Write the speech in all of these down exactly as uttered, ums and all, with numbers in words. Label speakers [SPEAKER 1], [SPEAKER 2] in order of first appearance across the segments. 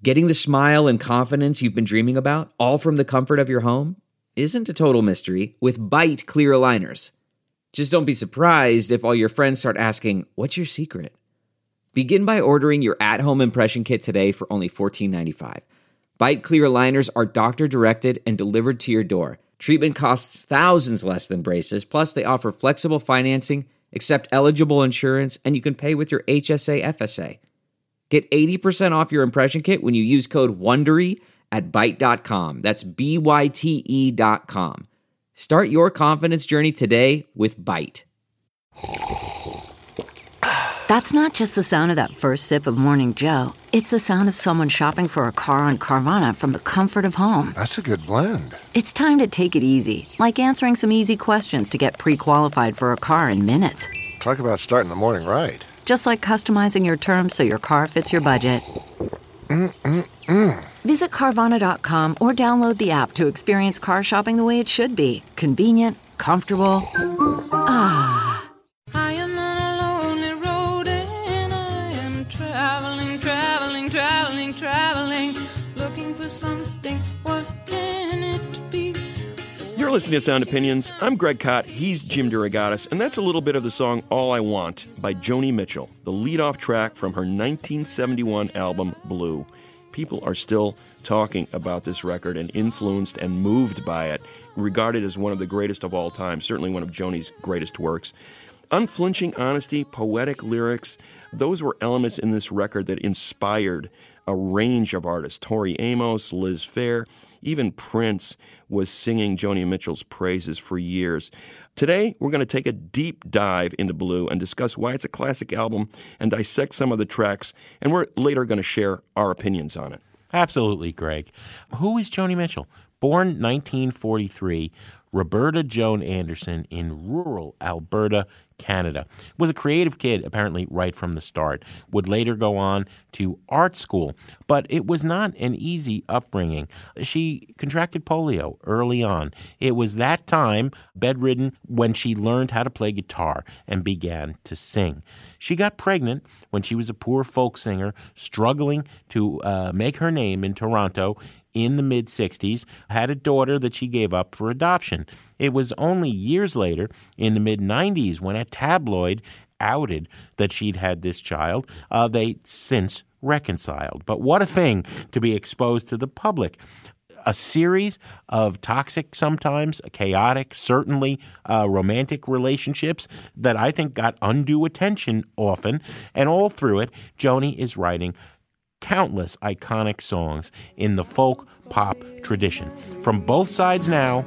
[SPEAKER 1] Getting the smile and confidence you've been dreaming about, all from the comfort of your home, isn't a total mystery with Byte clear aligners. Just don't be surprised if all your friends start asking, what's your secret? Begin by ordering your at-home impression kit today for only fourteen ninety-five. Byte clear aligners are doctor-directed and delivered to your door. Treatment costs thousands less than braces, plus they offer flexible financing, accept eligible insurance, and you can pay with your H S A F S A. Get eighty percent off your impression kit when you use code WONDERY at byte dot com. That's B Y T E dot com. Start your confidence journey today with Byte.
[SPEAKER 2] That's not just the sound of that first sip of Morning Joe. It's the sound of someone shopping for a car on Carvana from the comfort of home.
[SPEAKER 3] That's a good blend.
[SPEAKER 2] It's time to take it easy, like answering some easy questions to get pre-qualified for a car in minutes.
[SPEAKER 3] Talk about starting the morning right.
[SPEAKER 2] Just like customizing your terms so your car fits your budget.
[SPEAKER 3] Mm-mm-mm.
[SPEAKER 2] Visit Carvana dot com or download the app to experience car shopping the way it should be. Convenient, comfortable. Ah.
[SPEAKER 4] I am on a lonely road and I am traveling, traveling, traveling, traveling, looking for something. What can it be?
[SPEAKER 5] You're listening to Sound Opinions. I'm Greg Kot. He's Jim DeRogatis. And that's a little bit of the song All I Want by Joni Mitchell, the lead-off track from her nineteen seventy-one album, Blue. People are still talking about this record and influenced and moved by it, regarded as one of the greatest of all time, certainly one of Joni's greatest works. Unflinching honesty, poetic lyrics, those were elements in this record that inspired a range of artists. Tori Amos, Liz Phair, even Prince was singing Joni Mitchell's praises for years. Today, we're going to take a deep dive into Blue and discuss why it's a classic album and dissect some of the tracks, and we're later going to share our opinions on it.
[SPEAKER 6] Absolutely, Greg. Who is Joni Mitchell? Born nineteen forty-three, Roberta Joan Anderson in rural Alberta, Canada. Was a creative kid, apparently, right from the start. Would later go on to art school, but it was not an easy upbringing. She contracted polio early on. It was that time, bedridden, when she learned how to play guitar and began to sing. She got pregnant when she was a poor folk singer, struggling to uh, make her name in Toronto in the mid-sixties, had a daughter that she gave up for adoption. It was only years later, in the mid-nineties, when a tabloid outed that she'd had this child. Uh, they since reconciled. But what a thing to be exposed to the public. A series of toxic, sometimes chaotic, certainly uh, romantic relationships that I think got undue attention often. And all through it, Joni is writing countless iconic songs in the folk pop tradition. From both sides now.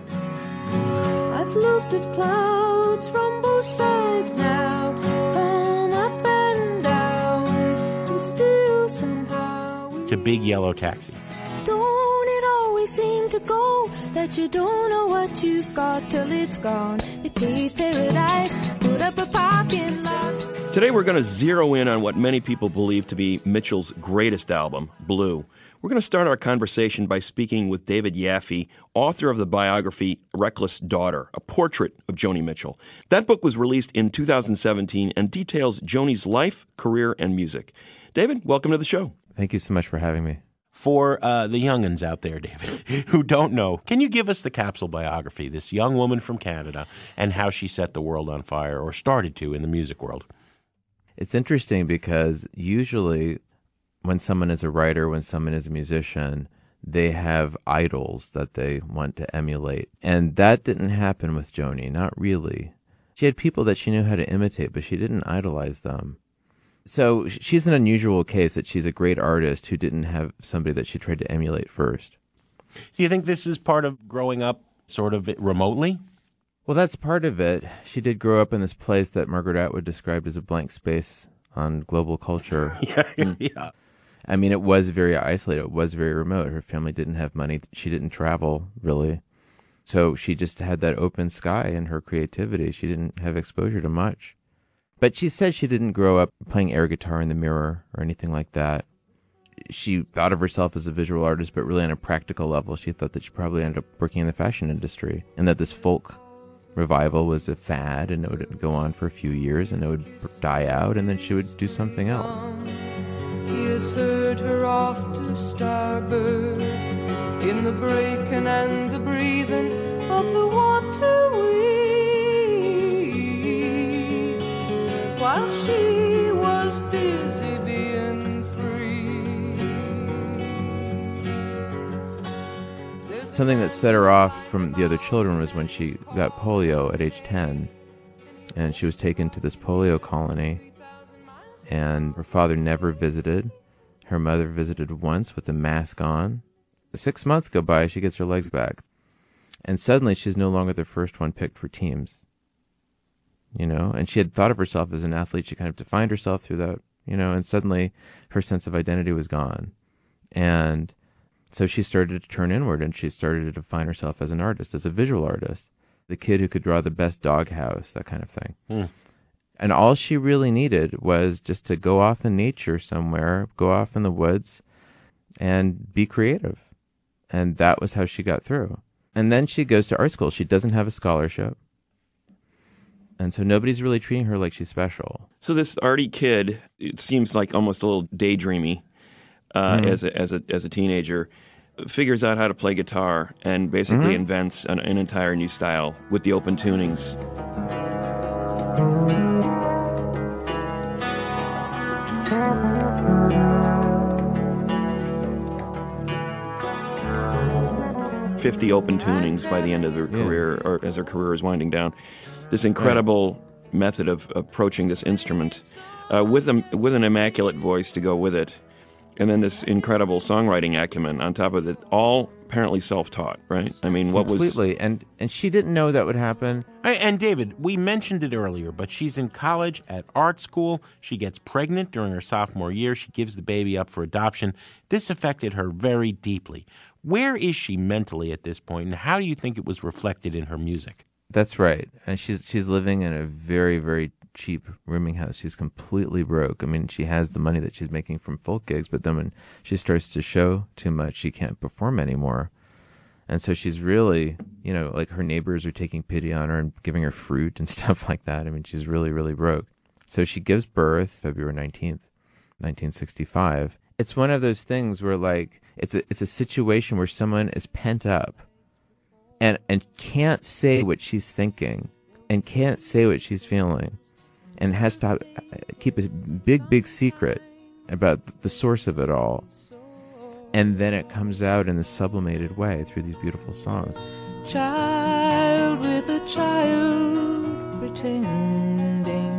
[SPEAKER 4] I've looked at clouds from both sides now, from up and down, and still somehow
[SPEAKER 6] To Big Yellow Taxi.
[SPEAKER 4] Don't it always seem to go that you don't know what you've got till it's gone? It pays paradise, put up a parking lot.
[SPEAKER 5] Today we're going to zero in on what many people believe to be Mitchell's greatest album, Blue. We're going to start our conversation by speaking with David Yaffe, author of the biography Reckless Daughter, a portrait of Joni Mitchell. That book was released in two thousand seventeen and details Joni's life, career, and music. David, welcome to the show.
[SPEAKER 7] Thank you so much for having me.
[SPEAKER 6] For uh, the young'uns out there, David, who don't know, can you give us the capsule biography, this young woman from Canada, and how she set the world on fire, or started to, in the music world?
[SPEAKER 7] It's interesting because usually when someone is a writer, when someone is a musician, they have idols that they want to emulate. And that didn't happen with Joni, not really. She had people that she knew how to imitate, but she didn't idolize them. So she's an unusual case that she's a great artist who didn't have somebody that she tried to emulate first.
[SPEAKER 6] Do you think this is part of growing up sort of remotely?
[SPEAKER 7] Well, that's part of it. She did grow up in this place that Margaret Atwood described as a blank space on global culture.
[SPEAKER 6] yeah, yeah.
[SPEAKER 7] I mean, it was very isolated. It was very remote. Her family didn't have money. She didn't travel, really. So she just had that open sky in her creativity. She didn't have exposure to much. But she said she didn't grow up playing air guitar in the mirror or anything like that. She thought of herself as a visual artist, but really on a practical level, she thought that she probably ended up working in the fashion industry and that this folk revival was a fad and it would go on for a few years and it would die out and then she would do something else.
[SPEAKER 4] Here's sailors heard her off to starboard, in the breaking and the breathing of the water weeds, while she was busy being free.
[SPEAKER 7] Something that set her off from the other children was when she got polio at age ten, and she was taken to this polio colony, and her father never visited. Her mother visited once with a mask on. Six months go by, she gets her legs back. And suddenly she's no longer the first one picked for teams. You know, and she had thought of herself as an athlete. She kind of defined herself through that, you know, and suddenly her sense of identity was gone. And so she started to turn inward, and she started to define herself as an artist, as a visual artist. The kid who could draw the best doghouse, that kind of thing.
[SPEAKER 6] Hmm.
[SPEAKER 7] And all she really needed was just to go off in nature somewhere, go off in the woods, and be creative. And that was how she got through. And then she goes to art school. She doesn't have a scholarship. And so nobody's really treating her like she's special.
[SPEAKER 5] So this arty kid, it seems like almost a little daydreamy uh,
[SPEAKER 7] Mm-hmm.
[SPEAKER 5] as a as a as a teenager, figures out how to play guitar and basically
[SPEAKER 7] Mm-hmm.
[SPEAKER 5] invents an, an entire new style with the open tunings. fifty open tunings by the end of her
[SPEAKER 7] Yeah.
[SPEAKER 5] career, or as her career is winding down. This incredible method of approaching this instrument uh, with a, with an immaculate voice to go with it, and then this incredible songwriting acumen on top of it, all apparently self-taught, right? I mean, what was...
[SPEAKER 7] Completely. And, and she didn't know that would happen.
[SPEAKER 6] Hey, And David, we mentioned it earlier, but she's in college at art school. She gets pregnant during her sophomore year. She gives the baby up for adoption. This affected her very deeply. Where is she mentally at this point, and how do you think it was reflected in her music?
[SPEAKER 7] That's right. And she's she's living in a very, very cheap rooming house. She's completely broke. I mean, she has the money that she's making from folk gigs, but then when she starts to show too much, she can't perform anymore. And so she's really, you know, like her neighbors are taking pity on her and giving her fruit and stuff like that. I mean, she's really, really broke. So she gives birth February nineteenth, nineteen sixty-five. It's one of those things where, like, it's a, it's a situation where someone is pent up and and can't say what she's thinking and can't say what she's feeling and has to keep a big, big secret about the source of it all. And then it comes out in a sublimated way through these beautiful songs.
[SPEAKER 4] Child with a child pretending,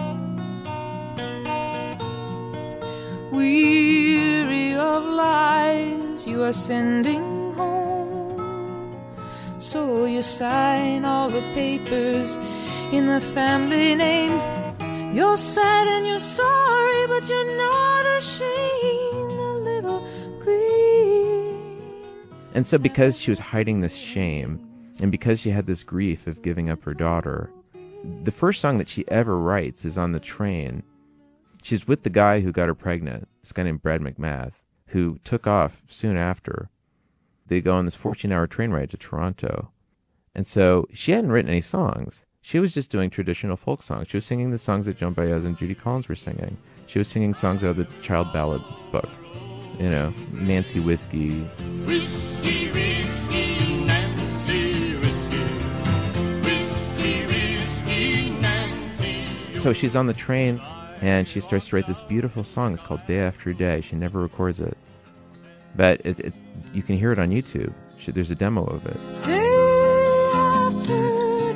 [SPEAKER 4] weary of lies you are sending home. So you sign all the papers in the family name. You're sad and you're sorry, but you're not ashamed. A little green.
[SPEAKER 7] And so because she was hiding this shame, and because she had this grief of giving up her daughter, the first song that she ever writes is on the train. She's with the guy who got her pregnant, this guy named Brad McMath, who took off soon after. They go on this fourteen-hour train ride to Toronto. And so she hadn't written any songs. She was just doing traditional folk songs. She was singing the songs that Joan Baez and Judy Collins were singing. She was singing songs out of the child ballad book. You know, Nancy Whiskey.
[SPEAKER 8] Whiskey, whiskey, Nancy, whiskey. Whiskey, whiskey, Nancy.
[SPEAKER 7] So she's on the train, and she starts to write this beautiful song. It's called Day After Day. She never records it. But it, it, you can hear it on YouTube. She, there's a demo of it.
[SPEAKER 4] Day after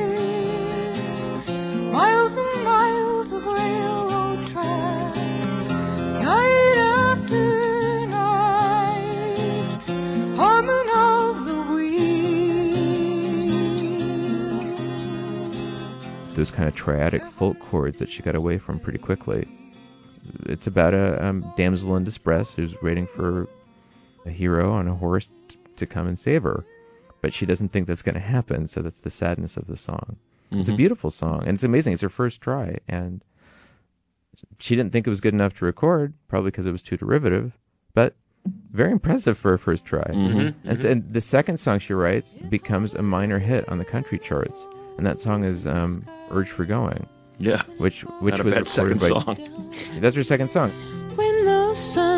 [SPEAKER 4] day, miles and miles of railroad track, night after night, humming of the wheels.
[SPEAKER 7] Those kind of triadic folk chords that she got away from pretty quickly. It's about a um, damsel in distress who's waiting for a hero on a horse t- to come and save her. But she doesn't think that's going to happen, so that's the sadness of the song. Mm-hmm. It's a beautiful song, and it's amazing. It's her first try, and she didn't think it was good enough to record, probably because it was too derivative, but very impressive for her first try.
[SPEAKER 5] Mm-hmm.
[SPEAKER 7] And, so, and the second song she writes becomes a minor hit on the country charts, and that song is um, Urge for Going.
[SPEAKER 5] Yeah.
[SPEAKER 7] Which which
[SPEAKER 5] Not a
[SPEAKER 7] was
[SPEAKER 5] bad second
[SPEAKER 7] recorded by,
[SPEAKER 5] song.
[SPEAKER 7] That's her second song.
[SPEAKER 4] When the sun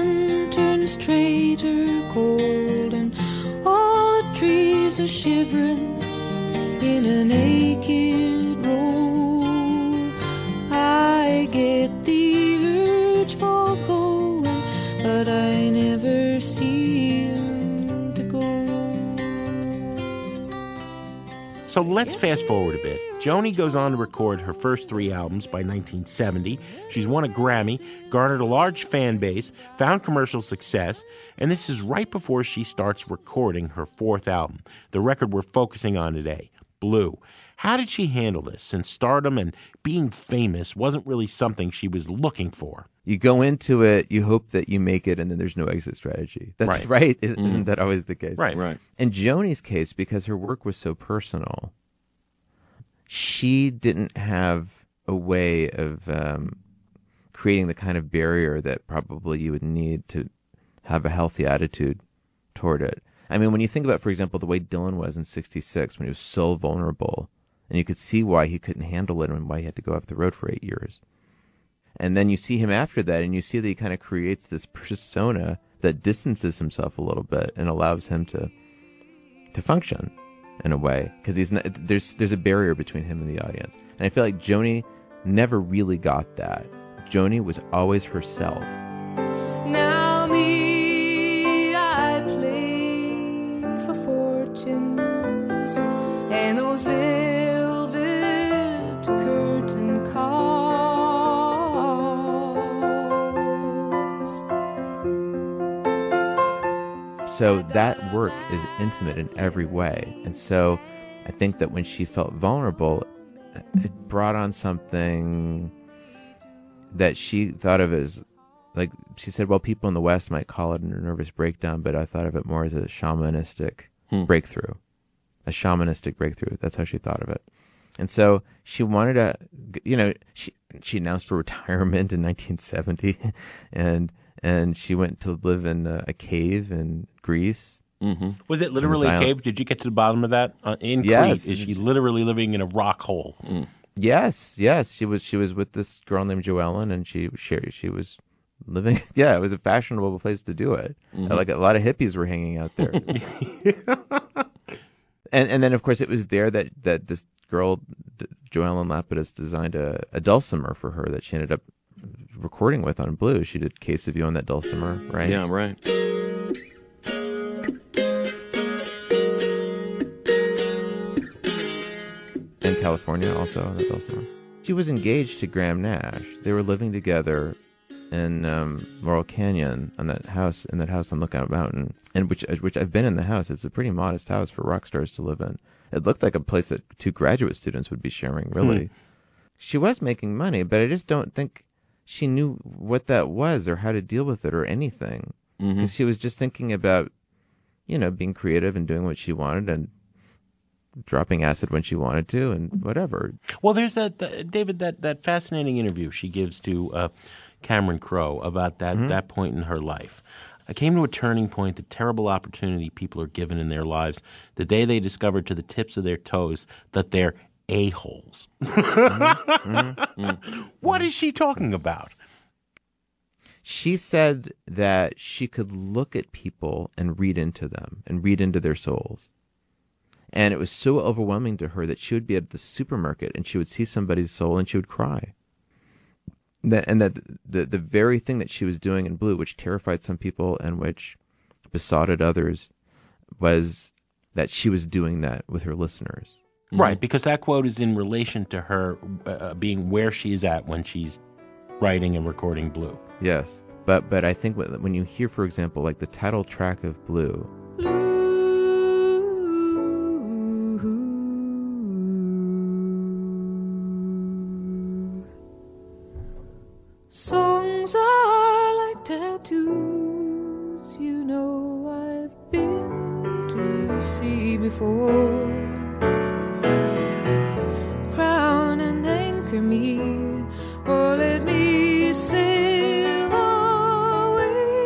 [SPEAKER 4] straight or cold, and all the trees are shivering in a naked row. I get the urge for going, but I never seem to go.
[SPEAKER 6] So let's fast forward a bit. Joni goes on to record her first three albums by nineteen seventy. She's won a Grammy, garnered a large fan base, found commercial success, and this is right before she starts recording her fourth album, the record we're focusing on today, Blue. How did she handle this, since stardom and being famous wasn't really something she was looking for?
[SPEAKER 7] You go into it, you hope that you make it, and then there's no exit strategy. That's
[SPEAKER 6] Right.
[SPEAKER 7] right. Isn't
[SPEAKER 5] Mm-hmm.
[SPEAKER 7] that always the case?
[SPEAKER 6] Right.
[SPEAKER 5] Right.
[SPEAKER 7] In Joni's case, because her work was so personal, she didn't have a way of um, creating the kind of barrier that probably you would need to have a healthy attitude toward it. I mean, when you think about, for example, the way Dylan was in sixty-six, when he was so vulnerable, and you could see why he couldn't handle it and why he had to go off the road for eight years. And then you see him after that, and you see that he kind of creates this persona that distances himself a little bit and allows him to to function in a way, because he's not, there's there's a barrier between him and the audience. And I feel like Joni never really got that. Joni was always herself.
[SPEAKER 4] Now me, I play for fortunes and those velvet curtain calls.
[SPEAKER 7] So that work is intimate in every way. And so I think that when she felt vulnerable, it brought on something that she thought of as, like, she said, well, people in the West might call it a nervous breakdown, but I thought of it more as a shamanistic
[SPEAKER 5] Hmm.
[SPEAKER 7] breakthrough. A shamanistic breakthrough. That's how she thought of it. And so she wanted to, you know, she she announced her retirement in nineteen seventy, and and she went to live in a, a cave in Greece.
[SPEAKER 5] Mm-hmm.
[SPEAKER 6] Was it literally a
[SPEAKER 7] Silent.
[SPEAKER 6] cave? Did you get to the bottom of that? Uh, in
[SPEAKER 7] Yes.
[SPEAKER 6] Crete, is she literally living in a rock hole?
[SPEAKER 5] Mm.
[SPEAKER 7] Yes, yes, she was. She was with this girl named Joellen, and she she she was living. Yeah, it was a fashionable place to do it.
[SPEAKER 5] Mm-hmm.
[SPEAKER 7] Like a lot of hippies were hanging out there. and and then of course it was there that that this girl, Joellen Lapidus, designed a, a dulcimer for her that she ended up recording with on Blue. She did Case of You on that dulcimer, right?
[SPEAKER 5] Yeah, right.
[SPEAKER 7] In California, also on the dulcimer. She was engaged to Graham Nash. They were living together in um, Laurel Canyon on that house in that house on Lookout Mountain, and which which I've been in the house. It's a pretty modest house for rock stars to live in. It looked like a place that two graduate students would be sharing. Really,
[SPEAKER 5] Hmm.
[SPEAKER 7] she was making money, but I just don't think she knew what that was or how to deal with it or anything, because
[SPEAKER 5] Mm-hmm.
[SPEAKER 7] she was just thinking about, you know, being creative and doing what she wanted and dropping acid when she wanted to and whatever.
[SPEAKER 6] Well, there's that, that David, that, that fascinating interview she gives to uh, Cameron Crowe about that,
[SPEAKER 7] Mm-hmm.
[SPEAKER 6] that point in her life. I came to a turning point, the terrible opportunity people are given in their lives, the day they discovered to the tips of their toes that they're a-holes.
[SPEAKER 7] Mm-hmm.
[SPEAKER 6] What is she talking about?
[SPEAKER 7] She said that she could look at people and read into them and read into their souls. And it was so overwhelming to her that she would be at the supermarket and she would see somebody's soul and she would cry. That, and that the, the very thing that she was doing in Blue, which terrified some people and which besotted others, was that she was doing that with her listeners.
[SPEAKER 6] Right, because that quote is in relation to her uh, being where she's at when she's writing and recording Blue.
[SPEAKER 7] Yes. But but I think when when you hear, for example, like the title track of Blue,
[SPEAKER 4] Songs are like tattoos, you know I've been to see before. Crown and anchor me, or let me sail away.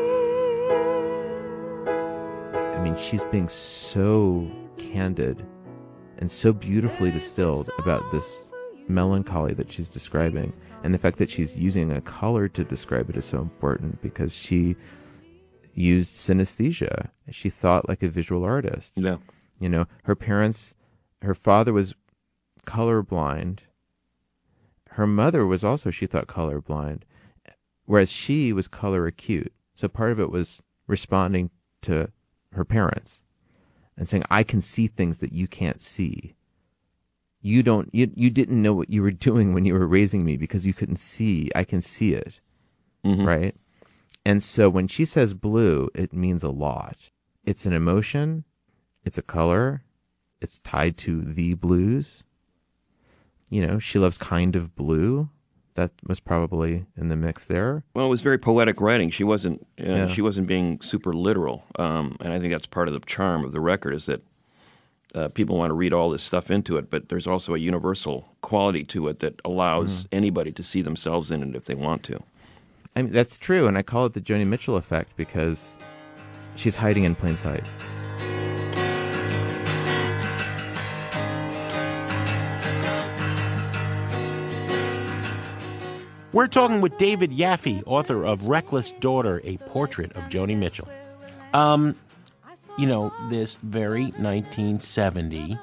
[SPEAKER 7] I mean, she's being so candid and so beautifully distilled about this melancholy that she's describing. And the fact that she's using a color to describe it is so important, because she, used synesthesia. She thought like a visual artist.
[SPEAKER 5] Yeah.
[SPEAKER 7] You know, her parents, her father was colorblind. Her mother was also, she thought, colorblind, whereas she was color acute. So part of it was responding to her parents and saying, I can see things that you can't see. You don't, you, you didn't know what you were doing when you were raising me because you couldn't see. I can see it. Mm-hmm. Right? And so when she says blue, it means a lot. It's an emotion. It's a color. It's tied to the blues. You know, she loves Kind of Blue. That was probably in the mix there.
[SPEAKER 5] Well, it was very poetic writing. She wasn't uh,
[SPEAKER 7] Yeah.
[SPEAKER 5] she wasn't being super literal, um, and I think that's part of the charm of the record is that uh, people want to read all this stuff into it, but there's also a universal quality to it that allows
[SPEAKER 7] Mm-hmm.
[SPEAKER 5] anybody to see themselves in it if they want to.
[SPEAKER 7] I mean, that's true, and I call it the Joni Mitchell effect because she's hiding in plain sight.
[SPEAKER 6] We're talking with David Yaffe, author of Reckless Daughter, A Portrait of Joni Mitchell. Um, you know, this very nineteen seventy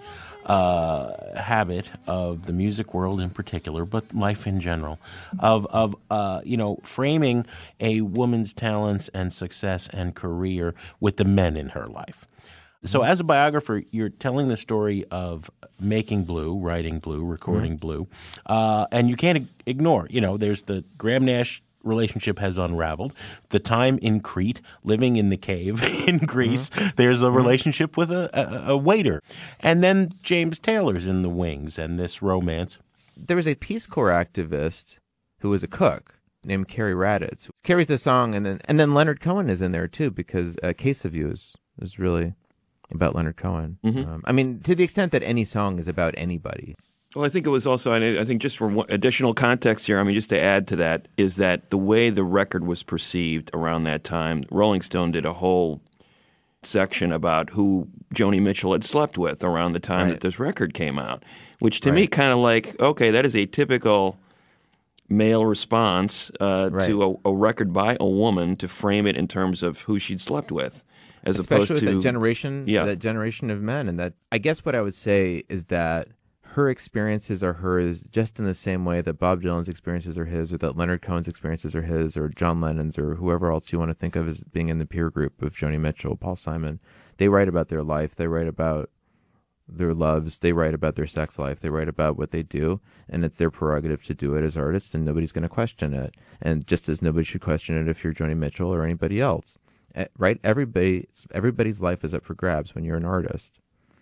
[SPEAKER 6] uh, habit of the music world in particular, but life in general, of, of uh, you know, framing a woman's talents and success and career with the men in her life. So as a biographer, you're telling the story of making Blue, writing Blue, recording mm-hmm. Blue, uh, and you can't ignore, you know, there's the Graham Nash relationship has unraveled, the time in Crete, living in the cave in Greece, mm-hmm. there's a relationship with a, a, a waiter, and then James Taylor's in the wings and this romance.
[SPEAKER 7] There was a Peace Corps activist who was a cook named Carrie Raditz. Carries the song, and then and then Leonard Cohen is in there too because uh, Case of You is, is really about Leonard Cohen. Mm-hmm. Um, I mean, to the extent that any song is about anybody.
[SPEAKER 5] Well, I think it was also, I I think just for one additional context here, I mean, just to add to that, is that the way the record was perceived around that time, Rolling Stone did a whole section about who Joni Mitchell had slept with around the time
[SPEAKER 7] Right.
[SPEAKER 5] that this record came out, which to
[SPEAKER 7] Right.
[SPEAKER 5] me kind of like, okay, that is a typical male response uh,
[SPEAKER 7] Right.
[SPEAKER 5] to a, a record by a woman to frame it in terms of who she'd slept with. As
[SPEAKER 7] Especially
[SPEAKER 5] opposed
[SPEAKER 7] with
[SPEAKER 5] to
[SPEAKER 7] that generation,
[SPEAKER 5] yeah.
[SPEAKER 7] that generation of men, and that I guess what I would say is that her experiences are hers, just in the same way that Bob Dylan's experiences are his, or that Leonard Cohen's experiences are his, or John Lennon's, or whoever else you want to think of as being in the peer group of Joni Mitchell, Paul Simon. They write about their life. They write about their loves. They write about their sex life. They write about what they do, and it's their prerogative to do it as artists, and nobody's going to question it. And just as nobody should question it if you're Joni Mitchell or anybody else. Right? Everybody, everybody's life is up for grabs when you're an artist.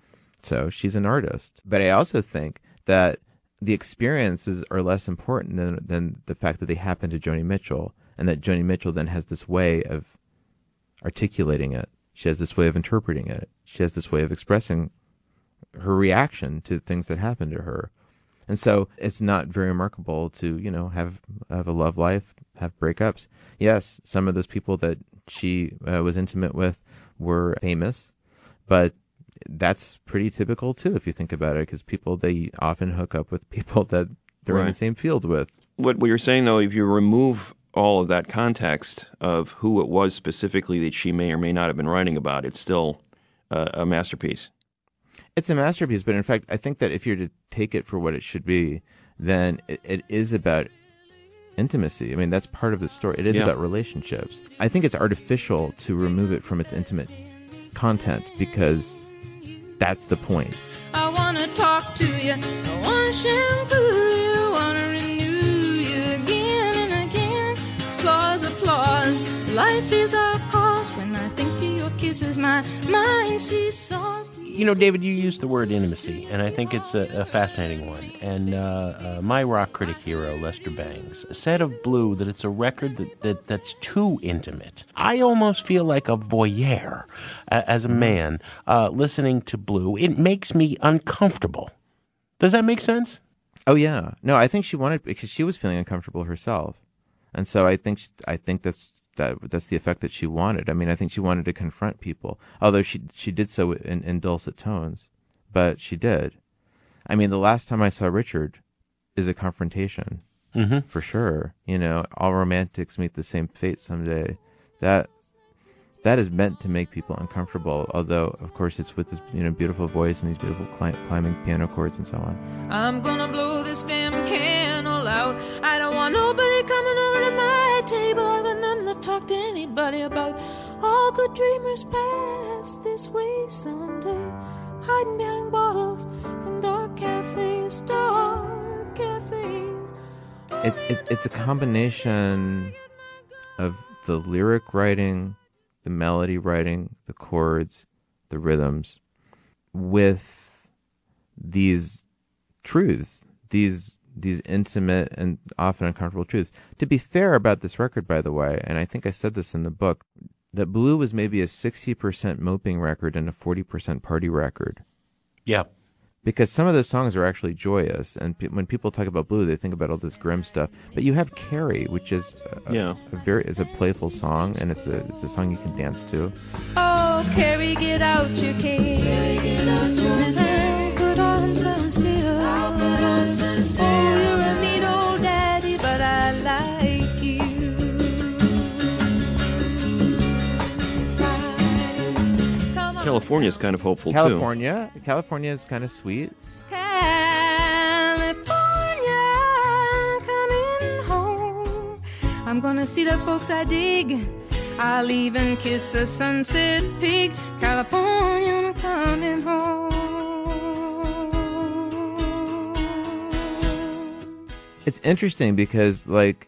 [SPEAKER 7] So she's an artist. But I also think that the experiences are less important than, than the fact that they happen to Joni Mitchell, and that Joni Mitchell then has this way of articulating it. She has this way of interpreting it. She has this way of expressing her reaction to things that happen to her. And so it's not very remarkable to, you know, have have a love life, have breakups. Yes, some of those people that she uh, was intimate with were famous, but that's pretty typical too if you think about it, because people, they often hook up with people that they're
[SPEAKER 5] Right.
[SPEAKER 7] in the same field with.
[SPEAKER 5] What, what you're saying, though, if you remove all of that context of who it was specifically that she may or may not have been writing about, it's still uh, a masterpiece.
[SPEAKER 7] It's a masterpiece, but in fact, I think that if you're to take it for what it should be, then it, it is about intimacy. I mean, that's part of the story. It is
[SPEAKER 5] Yeah.
[SPEAKER 7] about relationships. I think it's artificial to remove it from its intimate content because that's the point.
[SPEAKER 4] I wanna talk to you, I wanna shampoo you, wanna renew you again and again. Applause, applause, life is our cause. When I think of your kisses, my mind seesaws.
[SPEAKER 6] You know, David, you used the word intimacy, and I think it's a, a fascinating one. And uh, uh, my rock critic hero, Lester Bangs, said of Blue that it's a record that, that that's too intimate. I almost feel like a voyeur uh, as a man uh, listening to Blue. It makes me uncomfortable. Does that make sense?
[SPEAKER 7] Oh yeah, no, I think she wanted, because she was feeling uncomfortable herself, and so I think she, I think that's that that's the effect that she wanted. I mean, I think she wanted to confront people, although she she did so in, in dulcet tones, but she did. I mean, the last time I saw Richard is a confrontation,
[SPEAKER 6] Mm-hmm.
[SPEAKER 7] for sure. You know, all romantics meet the same fate someday. That that is meant to make people uncomfortable. Although, of course, it's with this you know beautiful voice and these beautiful cli- climbing piano chords and so on.
[SPEAKER 4] I'm gonna blow this damn candle out. I don't want nobody coming over to my table. I got nothing to talk to anybody about. All good dreamers pass this way someday, hiding behind bottles in dark cafes, dark cafes.
[SPEAKER 7] It, it, it's a combination of the lyric writing, the melody writing, the chords, the rhythms, with these truths, these these intimate and often uncomfortable truths. To be fair about this record, by the way, and I think I said this in the book, that Blue was maybe a sixty percent moping record and a forty percent party record.
[SPEAKER 6] Yeah.
[SPEAKER 7] Because some of those songs are actually joyous, and pe- when people talk about Blue, they think about all this grim stuff. But you have Carrie, which is a,
[SPEAKER 5] Yeah.
[SPEAKER 7] a very is a playful song, and it's a it's a song you can dance to.
[SPEAKER 4] Oh, Carrie, get out your cane. Carrie, get out your cane. Put on some silk. I'll put on some silk. Oh, you're a mean old daddy, but I like you. Come on.
[SPEAKER 5] California's kind of hopeful,
[SPEAKER 7] California, California is kind of sweet.
[SPEAKER 4] California, coming home. I'm gonna see the folks I dig. I'll even kiss a sunset pig. California, I'm coming home.
[SPEAKER 7] It's interesting because, like,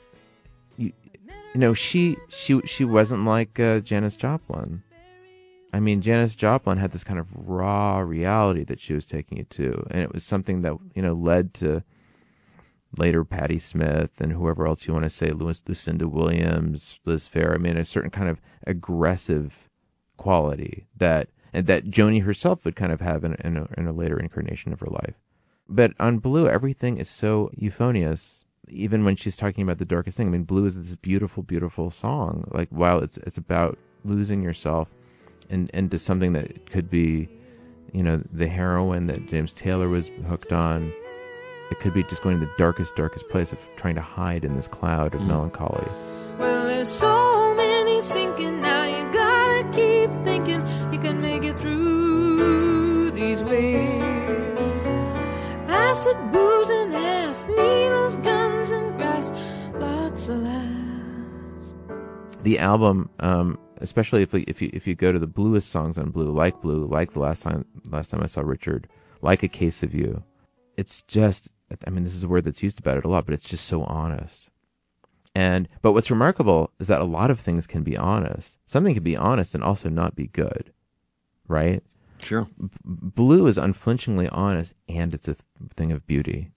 [SPEAKER 7] you, you know, she she she wasn't like uh, Janis Joplin. I mean, Janis Joplin had this kind of raw reality that she was taking you to, and it was something that, you know, led to later Patti Smith and whoever else you want to say, Louis, Lucinda Williams, Liz Phair. I mean, a certain kind of aggressive quality that and that Joni herself would kind of have in, in, a, in a later incarnation of her life. But on Blue, everything is so euphonious. Even when she's talking about the darkest thing, I mean, Blue is this beautiful, beautiful song. Like, while it's it's about losing yourself and into something that could be, you know, the heroin that James Taylor was hooked on. It could be just going to the darkest, darkest place of trying to hide in this cloud of mm. melancholy.
[SPEAKER 4] Well, there's so many sinking now. You gotta keep thinking you can make it through these waves. Acid, booze, and ass, needles, guns, and grass. Lots of laughs.
[SPEAKER 7] The album, um, especially if if you if you go to the bluest songs on Blue, like Blue, like the last time last time I saw Richard, like A Case of You, it's just, I mean, this is a word that's used about it a lot, but it's just so honest. And but what's remarkable is that a lot of things can be honest. Something can be honest and also not be good, right?
[SPEAKER 5] Sure.
[SPEAKER 7] B- Blue is unflinchingly honest, and it's a th- thing of beauty.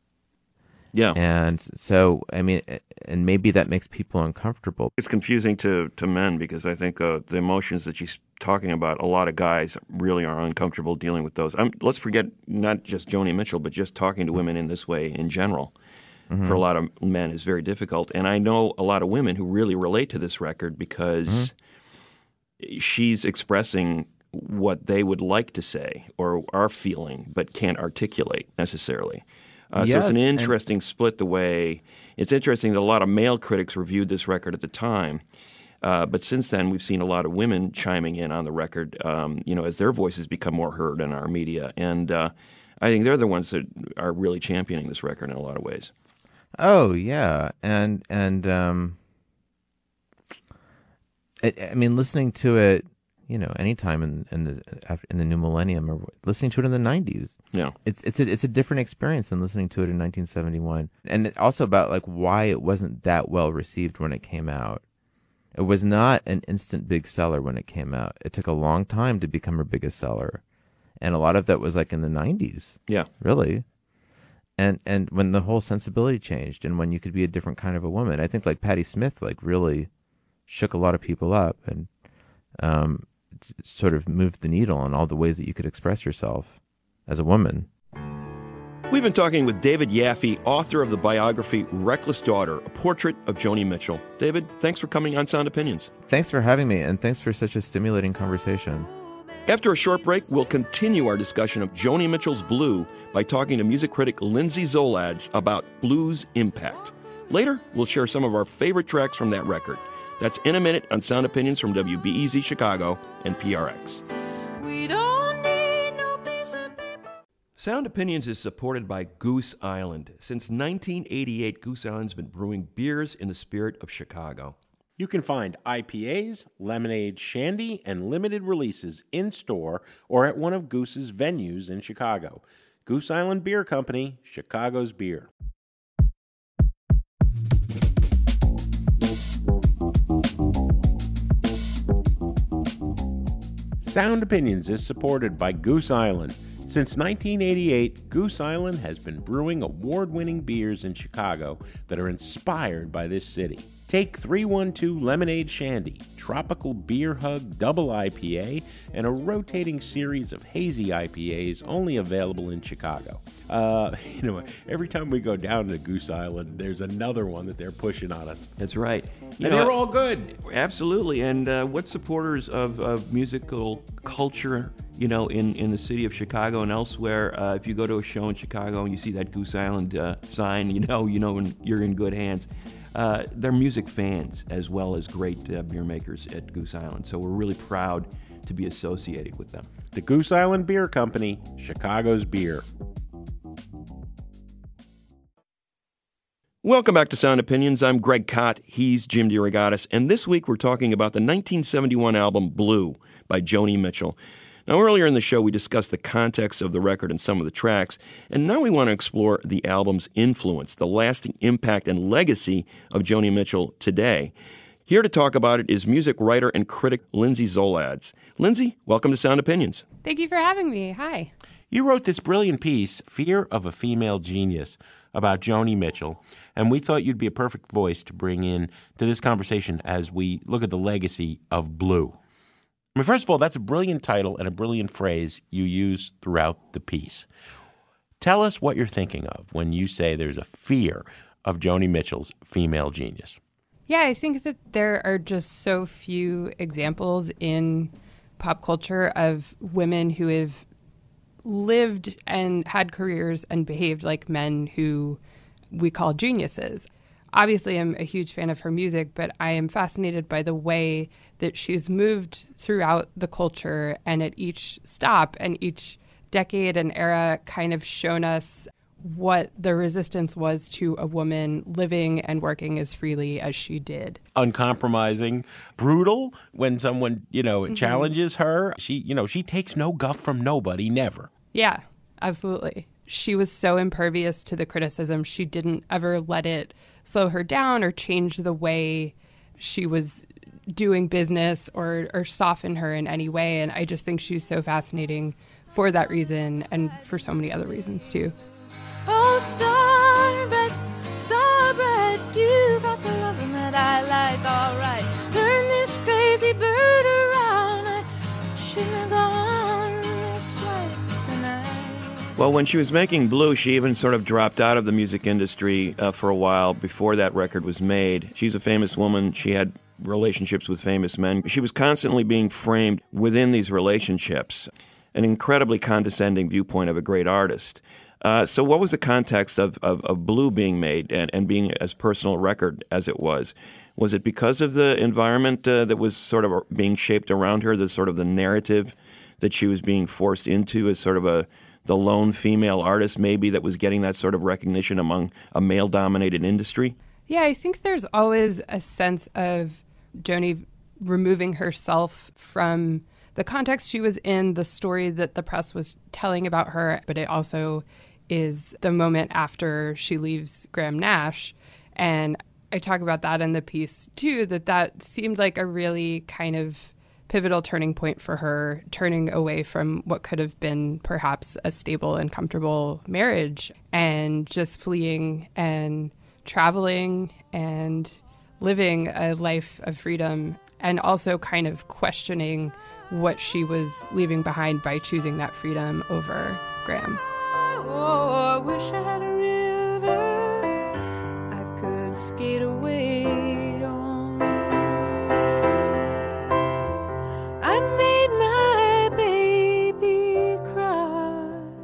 [SPEAKER 5] Yeah.
[SPEAKER 7] And so, I mean, and maybe that makes people uncomfortable.
[SPEAKER 5] It's confusing to, to men because I think uh, the emotions that she's talking about, a lot of guys really are uncomfortable dealing with those. Um, let's forget not just Joni Mitchell, but just talking to women in this way in general. Mm-hmm. For a lot of men is very difficult. And I know a lot of women who really relate to this record because mm-hmm. she's expressing what they would like to say or are feeling but can't articulate necessarily. Uh,
[SPEAKER 7] yes,
[SPEAKER 5] so it's an interesting split the way – it's interesting that a lot of male critics reviewed this record at the time. Uh, but since then, we've seen a lot of women chiming in on the record, um, you know, as their voices become more heard in our media. And uh, I think they're the ones that are really championing this record in a lot of ways.
[SPEAKER 7] Oh, yeah. And, and um, I, I mean, listening to it, you know, anytime in, in the in the new millennium, or listening to it in the nineties,
[SPEAKER 5] yeah,
[SPEAKER 7] it's it's a, it's a different experience than listening to it in nineteen seventy-one, and also about like why it wasn't that well received when it came out. It was not an instant big seller when it came out. It took a long time to become her biggest seller, and a lot of that was like in the nineties.
[SPEAKER 5] Yeah,
[SPEAKER 7] really, and and when the whole sensibility changed, and when you could be a different kind of a woman. I think like Patti Smith like really shook a lot of people up, and um. sort of moved the needle on all the ways that you could express yourself as a woman.
[SPEAKER 5] We've been talking with David Yaffe, author of the biography Reckless Daughter, a portrait of Joni Mitchell. David, thanks for coming on Sound Opinions.
[SPEAKER 7] Thanks for having me, and thanks for such a stimulating conversation.
[SPEAKER 5] After a short break, we'll continue our discussion of Joni Mitchell's Blue by talking to music critic Lindsay Zoladz about blues impact. Later, we'll share some of our favorite tracks from that record. That's in a minute on Sound Opinions from W B E Z Chicago and P R X.
[SPEAKER 4] We don't need no piece of paper.
[SPEAKER 5] Sound Opinions is supported by Goose Island. Since nineteen eighty-eight, Goose Island's been brewing beers in the spirit of Chicago.
[SPEAKER 6] You can find I P As, lemonade, shandy, and limited releases in-store or at one of Goose's venues in Chicago. Goose Island Beer Company, Chicago's beer. Sound Opinions is supported by Goose Island. Since nineteen eighty-eight, Goose Island has been brewing award-winning beers in Chicago that are inspired by this city. Take three one two Lemonade Shandy, Tropical Beer Hug Double I P A, and a rotating series of hazy I P As only available in Chicago. Uh, you know, every time we go down to Goose Island, there's another one that they're pushing on us.
[SPEAKER 5] That's right. You
[SPEAKER 6] And
[SPEAKER 5] know,
[SPEAKER 6] they're all good.
[SPEAKER 5] Absolutely. And uh, what supporters of, of musical culture, you know, in, in the city of Chicago and elsewhere, uh, if you go to a show in Chicago and you see that Goose Island uh, sign, you know, you know when you're in good hands. Uh, they're music fans as well as great uh, beer makers at Goose Island. So we're really proud to be associated with them.
[SPEAKER 6] The Goose Island Beer Company, Chicago's beer.
[SPEAKER 5] Welcome back to Sound Opinions. I'm Greg Kot. He's Jim DeRogatis. And this week we're talking about the nineteen seventy-one album Blue by Joni Mitchell. Now, earlier in the show, we discussed the context of the record and some of the tracks, and now we want to explore the album's influence, the lasting impact and legacy of Joni Mitchell today. Here to talk about it is music writer and critic Lindsay Zoladz. Lindsay, welcome to Sound Opinions.
[SPEAKER 9] Thank you for having me. Hi.
[SPEAKER 6] You wrote this brilliant piece, Fear of a Female Genius, about Joni Mitchell, and we thought you'd be a perfect voice to bring in to this conversation as we look at the legacy of Blue. I mean, first of all, that's a brilliant title and a brilliant phrase you use throughout the piece. Tell us what you're thinking of when you say there's a fear of Joni Mitchell's female genius.
[SPEAKER 9] Yeah, I think that there are just so few examples in pop culture of women who have lived and had careers and behaved like men who we call geniuses. Obviously, I'm a huge fan of her music, but I am fascinated by the way that she's moved throughout the culture and at each stop and each decade and era kind of shown us what the resistance was to a woman living and working as freely as she did.
[SPEAKER 6] Uncompromising, brutal when someone, you know, mm-hmm. challenges her. She, you know, she takes no guff from nobody, never.
[SPEAKER 9] Yeah, absolutely. She was so impervious to the criticism. She didn't ever let it slow her down or change the way she was doing business or, or soften her in any way. And I just think she's so fascinating for that reason and for so many other reasons, too.
[SPEAKER 4] Oh, Starbright, Starbright, you got the loving that I like, all right. Turn this crazy bird around. I shouldn't have gone this flight tonight.
[SPEAKER 5] Well, when she was making Blue, she even sort of dropped out of the music industry uh, for a while before that record was made. She's a famous woman. She had relationships with famous men. She was constantly being framed within these relationships, an incredibly condescending viewpoint of a great artist. Uh, so what was the context of, of, of Blue being made and, and being as personal a record as it was? Was it because of the environment uh, that was sort of being shaped around her, the sort of the narrative that she was being forced into as sort of a the lone female artist maybe that was getting that sort of recognition among a male-dominated industry?
[SPEAKER 9] Yeah, I think there's always a sense of Joni removing herself from the context she was in, the story that the press was telling about her, but it also is the moment after she leaves Graham Nash. And I talk about that in the piece, too, that that seemed like a really kind of pivotal turning point for her, turning away from what could have been perhaps a stable and comfortable marriage and just fleeing and traveling and living a life of freedom and also kind of questioning what she was leaving behind by choosing that freedom over Graham.
[SPEAKER 4] Oh, I wish I had a river I could skate away on. I made my baby cry.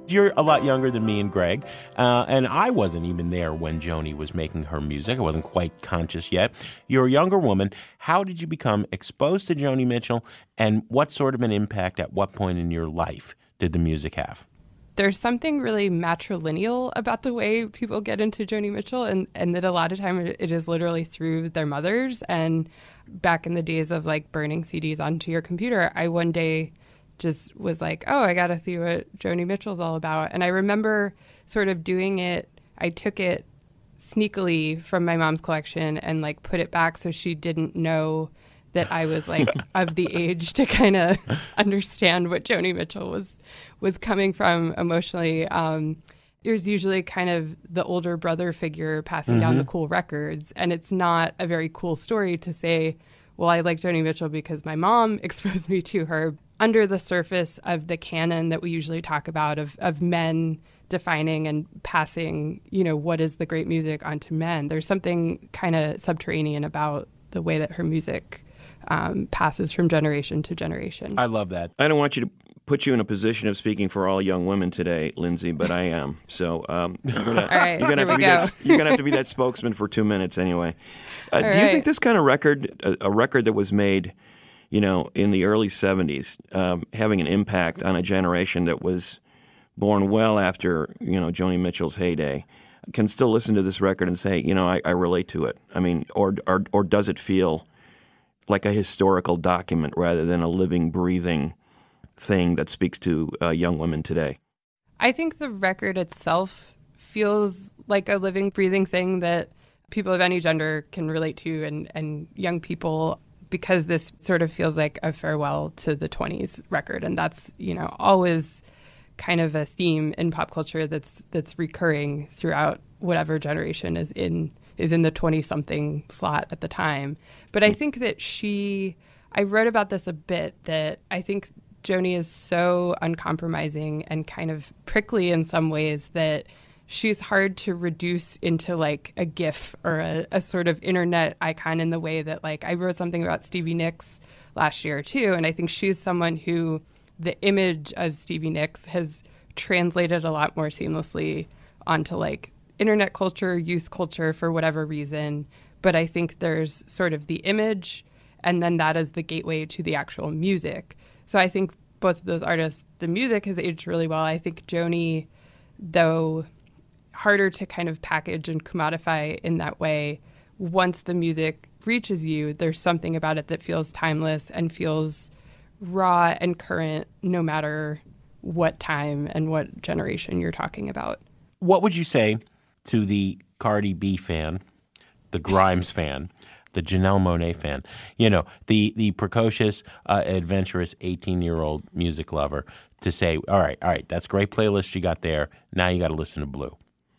[SPEAKER 6] You're a lot younger than me and Greg, uh, and I wasn't even there when Joni was making her music. I wasn't quite conscious yet. You're a younger woman. How did you become exposed to Joni Mitchell, and what sort of an impact at what point in your life did the music have?
[SPEAKER 9] There's something really matrilineal about the way people get into Joni Mitchell, and, and that a lot of time it is literally through their mothers. And back in the days of like burning C Ds onto your computer, I one day just was like, oh, I got to see what Joni Mitchell's all about. And I remember sort of doing it. I took it sneakily from my mom's collection and like put it back so she didn't know that I was like of the age to kind of understand what Joni Mitchell was was coming from emotionally. Um, it was usually kind of the older brother figure passing mm-hmm. down the cool records. And it's not a very cool story to say, well, I like Joni Mitchell because my mom exposed me to her. Under the surface of the canon that we usually talk about of, of men defining and passing, you know, what is the great music onto men, there's something kind of subterranean about the way that her music um, passes from generation to generation.
[SPEAKER 6] I love that.
[SPEAKER 5] I don't want you to put you in a position of speaking for all young women today, Lindsay, but I am. So um, you're gonna,
[SPEAKER 9] all right,
[SPEAKER 5] you're gonna have to be
[SPEAKER 9] go.
[SPEAKER 5] that, you're gonna have to be that spokesman for two minutes anyway. Uh, do you
[SPEAKER 9] right.
[SPEAKER 5] think this kind of record, a, a record that was made, you know, in the early seventies, um, having an impact on a generation that was born well after, you know, Joni Mitchell's heyday, can still listen to this record and say, you know, I, I relate to it? I mean, or, or or does it feel like a historical document rather than a living, breathing thing that speaks to uh, young women today?
[SPEAKER 9] I think the record itself feels like a living, breathing thing that people of any gender can relate to, and, and young people, because this sort of feels like a farewell to the twenties record. And that's, you know, always kind of a theme in pop culture that's that's recurring throughout whatever generation is in is in the twenty-something slot at the time. But I think that she, I wrote about this a bit, that I think Joni is so uncompromising and kind of prickly in some ways that she's hard to reduce into like a GIF or a, a sort of internet icon in the way that, like, I wrote something about Stevie Nicks last year too, and I think she's someone who the image of Stevie Nicks has translated a lot more seamlessly onto like internet culture, youth culture, for whatever reason. But I think there's sort of the image, and then that is the gateway to the actual music. So I think both of those artists, the music has aged really well. I think Joni, though harder to kind of package and commodify in that way, once the music reaches you, there's something about it that feels timeless and feels raw and current, no matter what time and what generation you're talking about.
[SPEAKER 6] What would you say to the Cardi B fan, the Grimes fan, the Janelle Monáe fan, you know, the, the precocious, uh, adventurous eighteen-year-old music lover, to say, all right, all right, that's a great playlist you got there. Now you got to listen to Blue?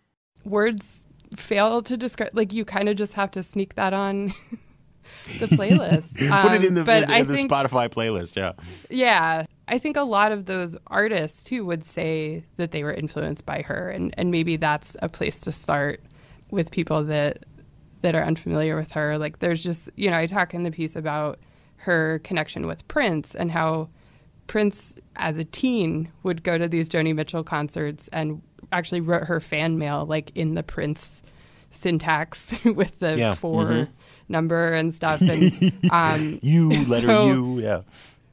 [SPEAKER 9] Words fail to describe, like, you kind of just have to sneak that on the playlist. Um,
[SPEAKER 6] Put it in the,
[SPEAKER 9] but
[SPEAKER 6] in,
[SPEAKER 9] I
[SPEAKER 6] in the
[SPEAKER 9] think,
[SPEAKER 6] Spotify playlist, yeah.
[SPEAKER 9] Yeah. I think a lot of those artists, too, would say that they were influenced by her. And, and maybe that's a place to start with people that that are unfamiliar with her. Like, there's just, you know, I talk in the piece about her connection with Prince and how Prince, as a teen, would go to these Joni Mitchell concerts and actually wrote her fan mail, like, in the Prince syntax with the
[SPEAKER 6] yeah.
[SPEAKER 9] four
[SPEAKER 6] mm-hmm.
[SPEAKER 9] number and stuff. And um,
[SPEAKER 6] you, letter
[SPEAKER 9] so,
[SPEAKER 6] U, yeah.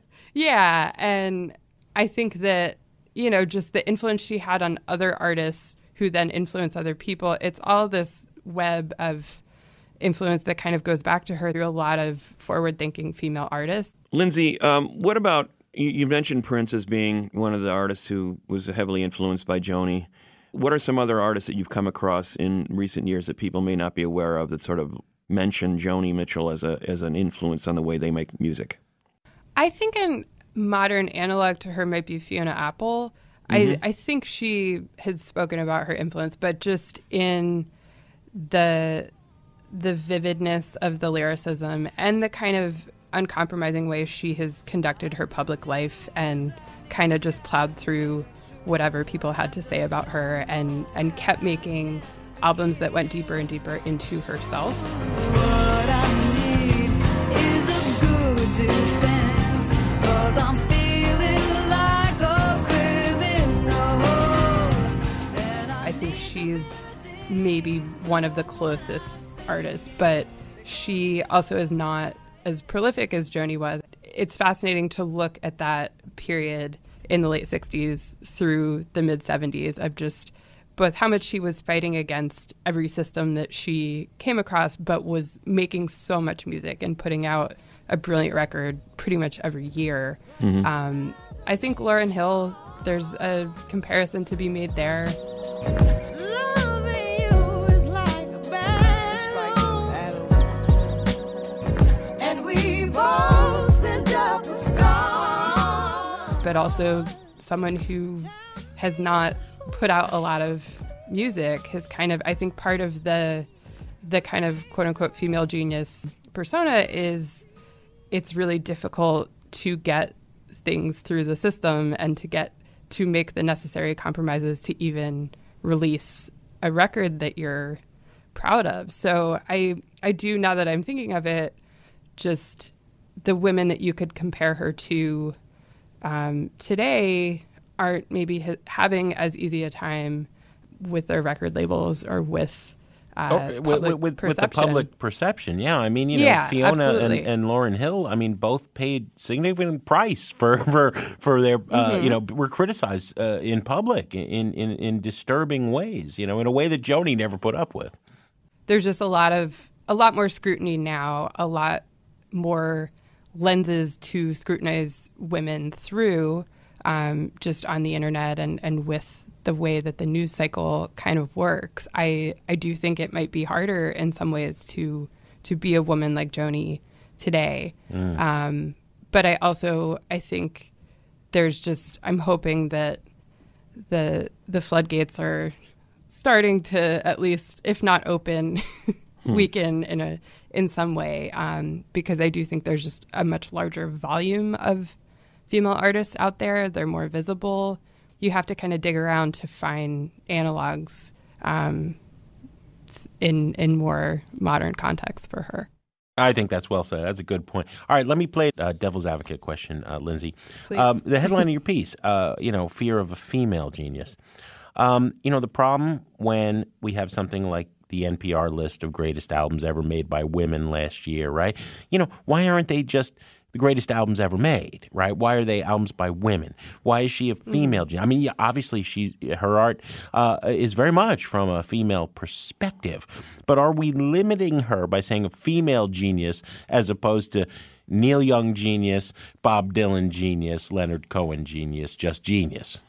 [SPEAKER 9] Yeah, and I think that, you know, just the influence she had on other artists who then influence other people, it's all this web of influence that kind of goes back to her through a lot of forward-thinking female artists.
[SPEAKER 5] Lindsay, um, what about, you, you mentioned Prince as being one of the artists who was heavily influenced by Joni. What are some other artists that you've come across in recent years that people may not be aware of that sort of mention Joni Mitchell as a as an influence on the way they make music?
[SPEAKER 9] I think a modern analog to her might be Fiona Apple. Mm-hmm. I, I think she has spoken about her influence, but just in the the vividness of the lyricism and the kind of uncompromising way she has conducted her public life and kind of just plowed through whatever people had to say about her and, and kept making albums that went deeper and deeper into herself.
[SPEAKER 10] What I need is a good defense, 'cause I'm feeling like a criminal.
[SPEAKER 9] maybe one of the closest artists, but she also is not as prolific as Joni was. It's fascinating to look at that period in the late sixties through the mid seventies of just both how much she was fighting against every system that she came across, but was making so much music and putting out a brilliant record pretty much every year.
[SPEAKER 5] Mm-hmm.
[SPEAKER 9] Um, I think Lauryn Hill, there's a comparison to be made there.
[SPEAKER 10] Loving you is like a battle, and we both end up with scars.
[SPEAKER 9] But also someone who has not put out a lot of music has kind of, I think part of the the kind of quote unquote female genius persona is it's really difficult to get things through the system and to get to make the necessary compromises to even release a record that you're proud of. So I I do, now that I'm thinking of it, just the women that you could compare her to um, today aren't maybe ha- having as easy a time with their record labels or with uh,
[SPEAKER 6] Oh,
[SPEAKER 9] public
[SPEAKER 6] with, with, with the
[SPEAKER 9] perception.
[SPEAKER 6] public perception, yeah. I mean, you know,
[SPEAKER 9] Yeah,
[SPEAKER 6] Fiona and,
[SPEAKER 9] absolutely.
[SPEAKER 6] and Lauryn Hill, I mean, both paid significant price for for, for their, uh,
[SPEAKER 9] Mm-hmm.
[SPEAKER 6] you know, were criticized uh, in public in, in, in disturbing ways, you know, in a way that Joni never put up with.
[SPEAKER 9] There's just a lot of a lot more scrutiny now, a lot more lenses to scrutinize women through, um, just on the internet and, and with the way that the news cycle kind of works. I, I do think it might be harder in some ways to to be a woman like Joni today.
[SPEAKER 6] Mm.
[SPEAKER 9] Um, but I also I think there's just I'm hoping that the the floodgates are starting to at least, if not open, weaken in a in some way, um, because I do think there's just a much larger volume of female artists out there. They're more visible. You have to kind of dig around to find analogs um, in in more modern context for her.
[SPEAKER 6] I think that's well said. That's a good point. All right, let me play a devil's advocate question, uh, Lindsay.
[SPEAKER 9] Please.
[SPEAKER 6] Um, the headline of your piece, uh, you know, fear of a female genius. Um, you know, the problem when we have something like the N P R list of greatest albums ever made by women last year, right? You know, why aren't they just the greatest albums ever made, right? Why are they albums by women? Why is she a female genius? I mean, yeah, obviously, she's her art uh, is very much from a female perspective. But are we limiting her by saying a female genius as opposed to Neil Young genius, Bob Dylan genius, Leonard Cohen genius, just genius?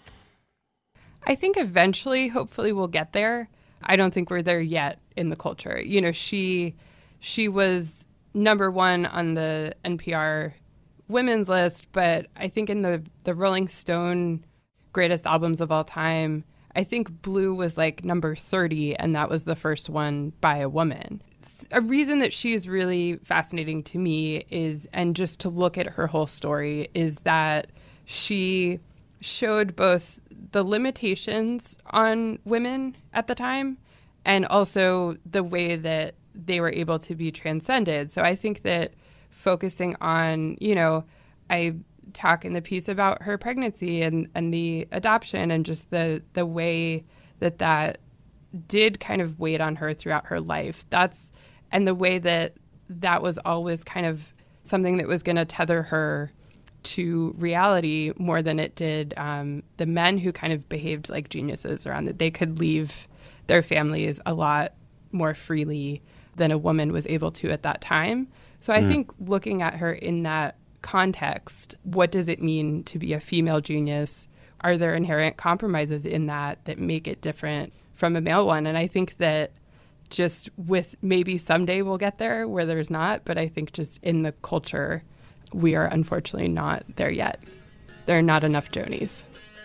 [SPEAKER 9] I think eventually, hopefully, we'll get there. I don't think we're there yet in the culture. You know, she she was number one on the N P R women's list, but I think in the, the Rolling Stone greatest albums of all time, I think Blue was like number thirty, and that was the first one by a woman. A reason that she's really fascinating to me is, and just to look at her whole story, is that she showed both the limitations on women at the time and also the way that they were able to be transcended. So I think that focusing on, you know, I talk in the piece about her pregnancy and, and the adoption and just the, the way that that did kind of weigh on her throughout her life. That's, and the way that that was always kind of something that was going to tether her to reality more than it did um, the men who kind of behaved like geniuses around it. They could leave their families a lot more freely than a woman was able to at that time. So I mm. think looking at her in that context, what does it mean to be a female genius? Are there inherent compromises in that that make it different from a male one? And I think that just with maybe someday we'll get there where there's not, but I think just in the culture, we are unfortunately not there yet. There are not enough Jonis.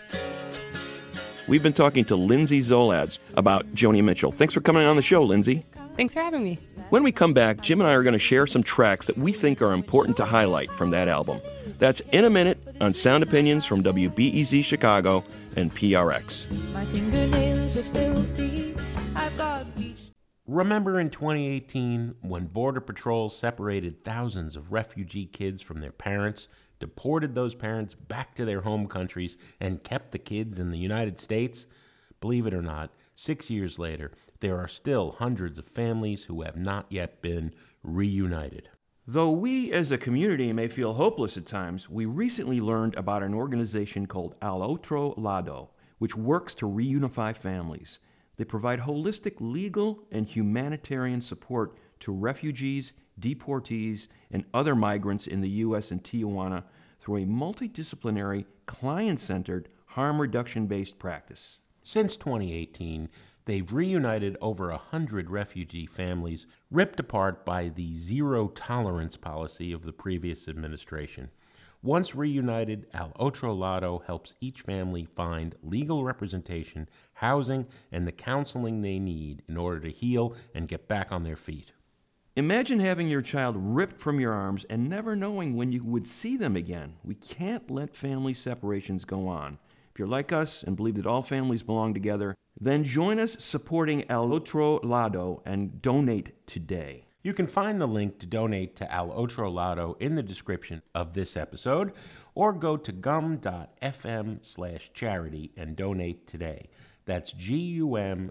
[SPEAKER 5] We've been talking to Lindsay Zoladz about Joni Mitchell. Thanks for coming on the show, Lindsay.
[SPEAKER 9] Thanks for having me.
[SPEAKER 5] When we come back, Jim and I are going to share some tracks that we think are important to highlight from that album. That's in a minute on Sound Opinions from W B E Z Chicago and P R X.
[SPEAKER 4] My fingernails are filthy. I've got bleach.
[SPEAKER 6] Remember in twenty eighteen when Border Patrol separated thousands of refugee kids from their parents, deported those parents back to their home countries, and kept the kids in the United States? Believe it or not, Six years later, there are still hundreds of families who have not yet been reunited.
[SPEAKER 5] Though we as a community may feel hopeless at times, we recently learned about an organization called Al Otro Lado, which works to reunify families. They provide holistic legal and humanitarian support to refugees, deportees, and other migrants in the U S and Tijuana through a multidisciplinary, client-centered, harm reduction-based practice.
[SPEAKER 6] Since twenty eighteen, they've reunited over a hundred refugee families ripped apart by the zero-tolerance policy of the previous administration. Once reunited, Al Otro Lado helps each family find legal representation, housing, and the counseling they need in order to heal and get back on their feet.
[SPEAKER 5] Imagine having your child ripped from your arms and never knowing when you would see them again. We can't let family separations go on. If you're like us and believe that all families belong together, then join us supporting Al Otro Lado and donate today.
[SPEAKER 6] You can find the link to donate to Al Otro Lado in the description of this episode, or go to gum.fm slash charity and donate today. That's gum.fm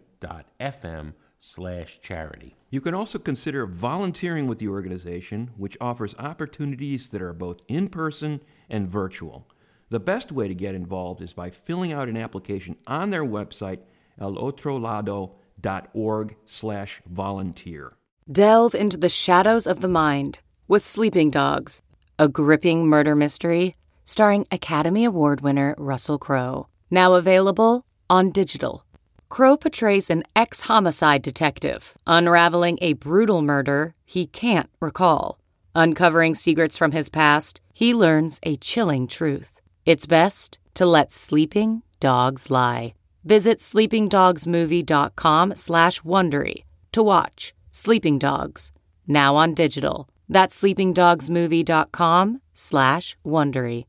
[SPEAKER 6] slash charity.
[SPEAKER 5] You can also consider volunteering with the organization, which offers opportunities that are both in-person and virtual. The best way to get involved is by filling out an application on their website, alotrolado.org slash volunteer.
[SPEAKER 11] Delve into the shadows of the mind with Sleeping Dogs, a gripping murder mystery starring Academy Award winner Russell Crowe. Now available on digital. Crowe portrays an ex-homicide detective unraveling a brutal murder he can't recall. Uncovering secrets from his past, he learns a chilling truth. It's best to let sleeping dogs lie. Visit sleepingdogsmovie.com slash Wondery to watch Sleeping Dogs, now on digital. That's sleepingdogsmovie.com slash Wondery.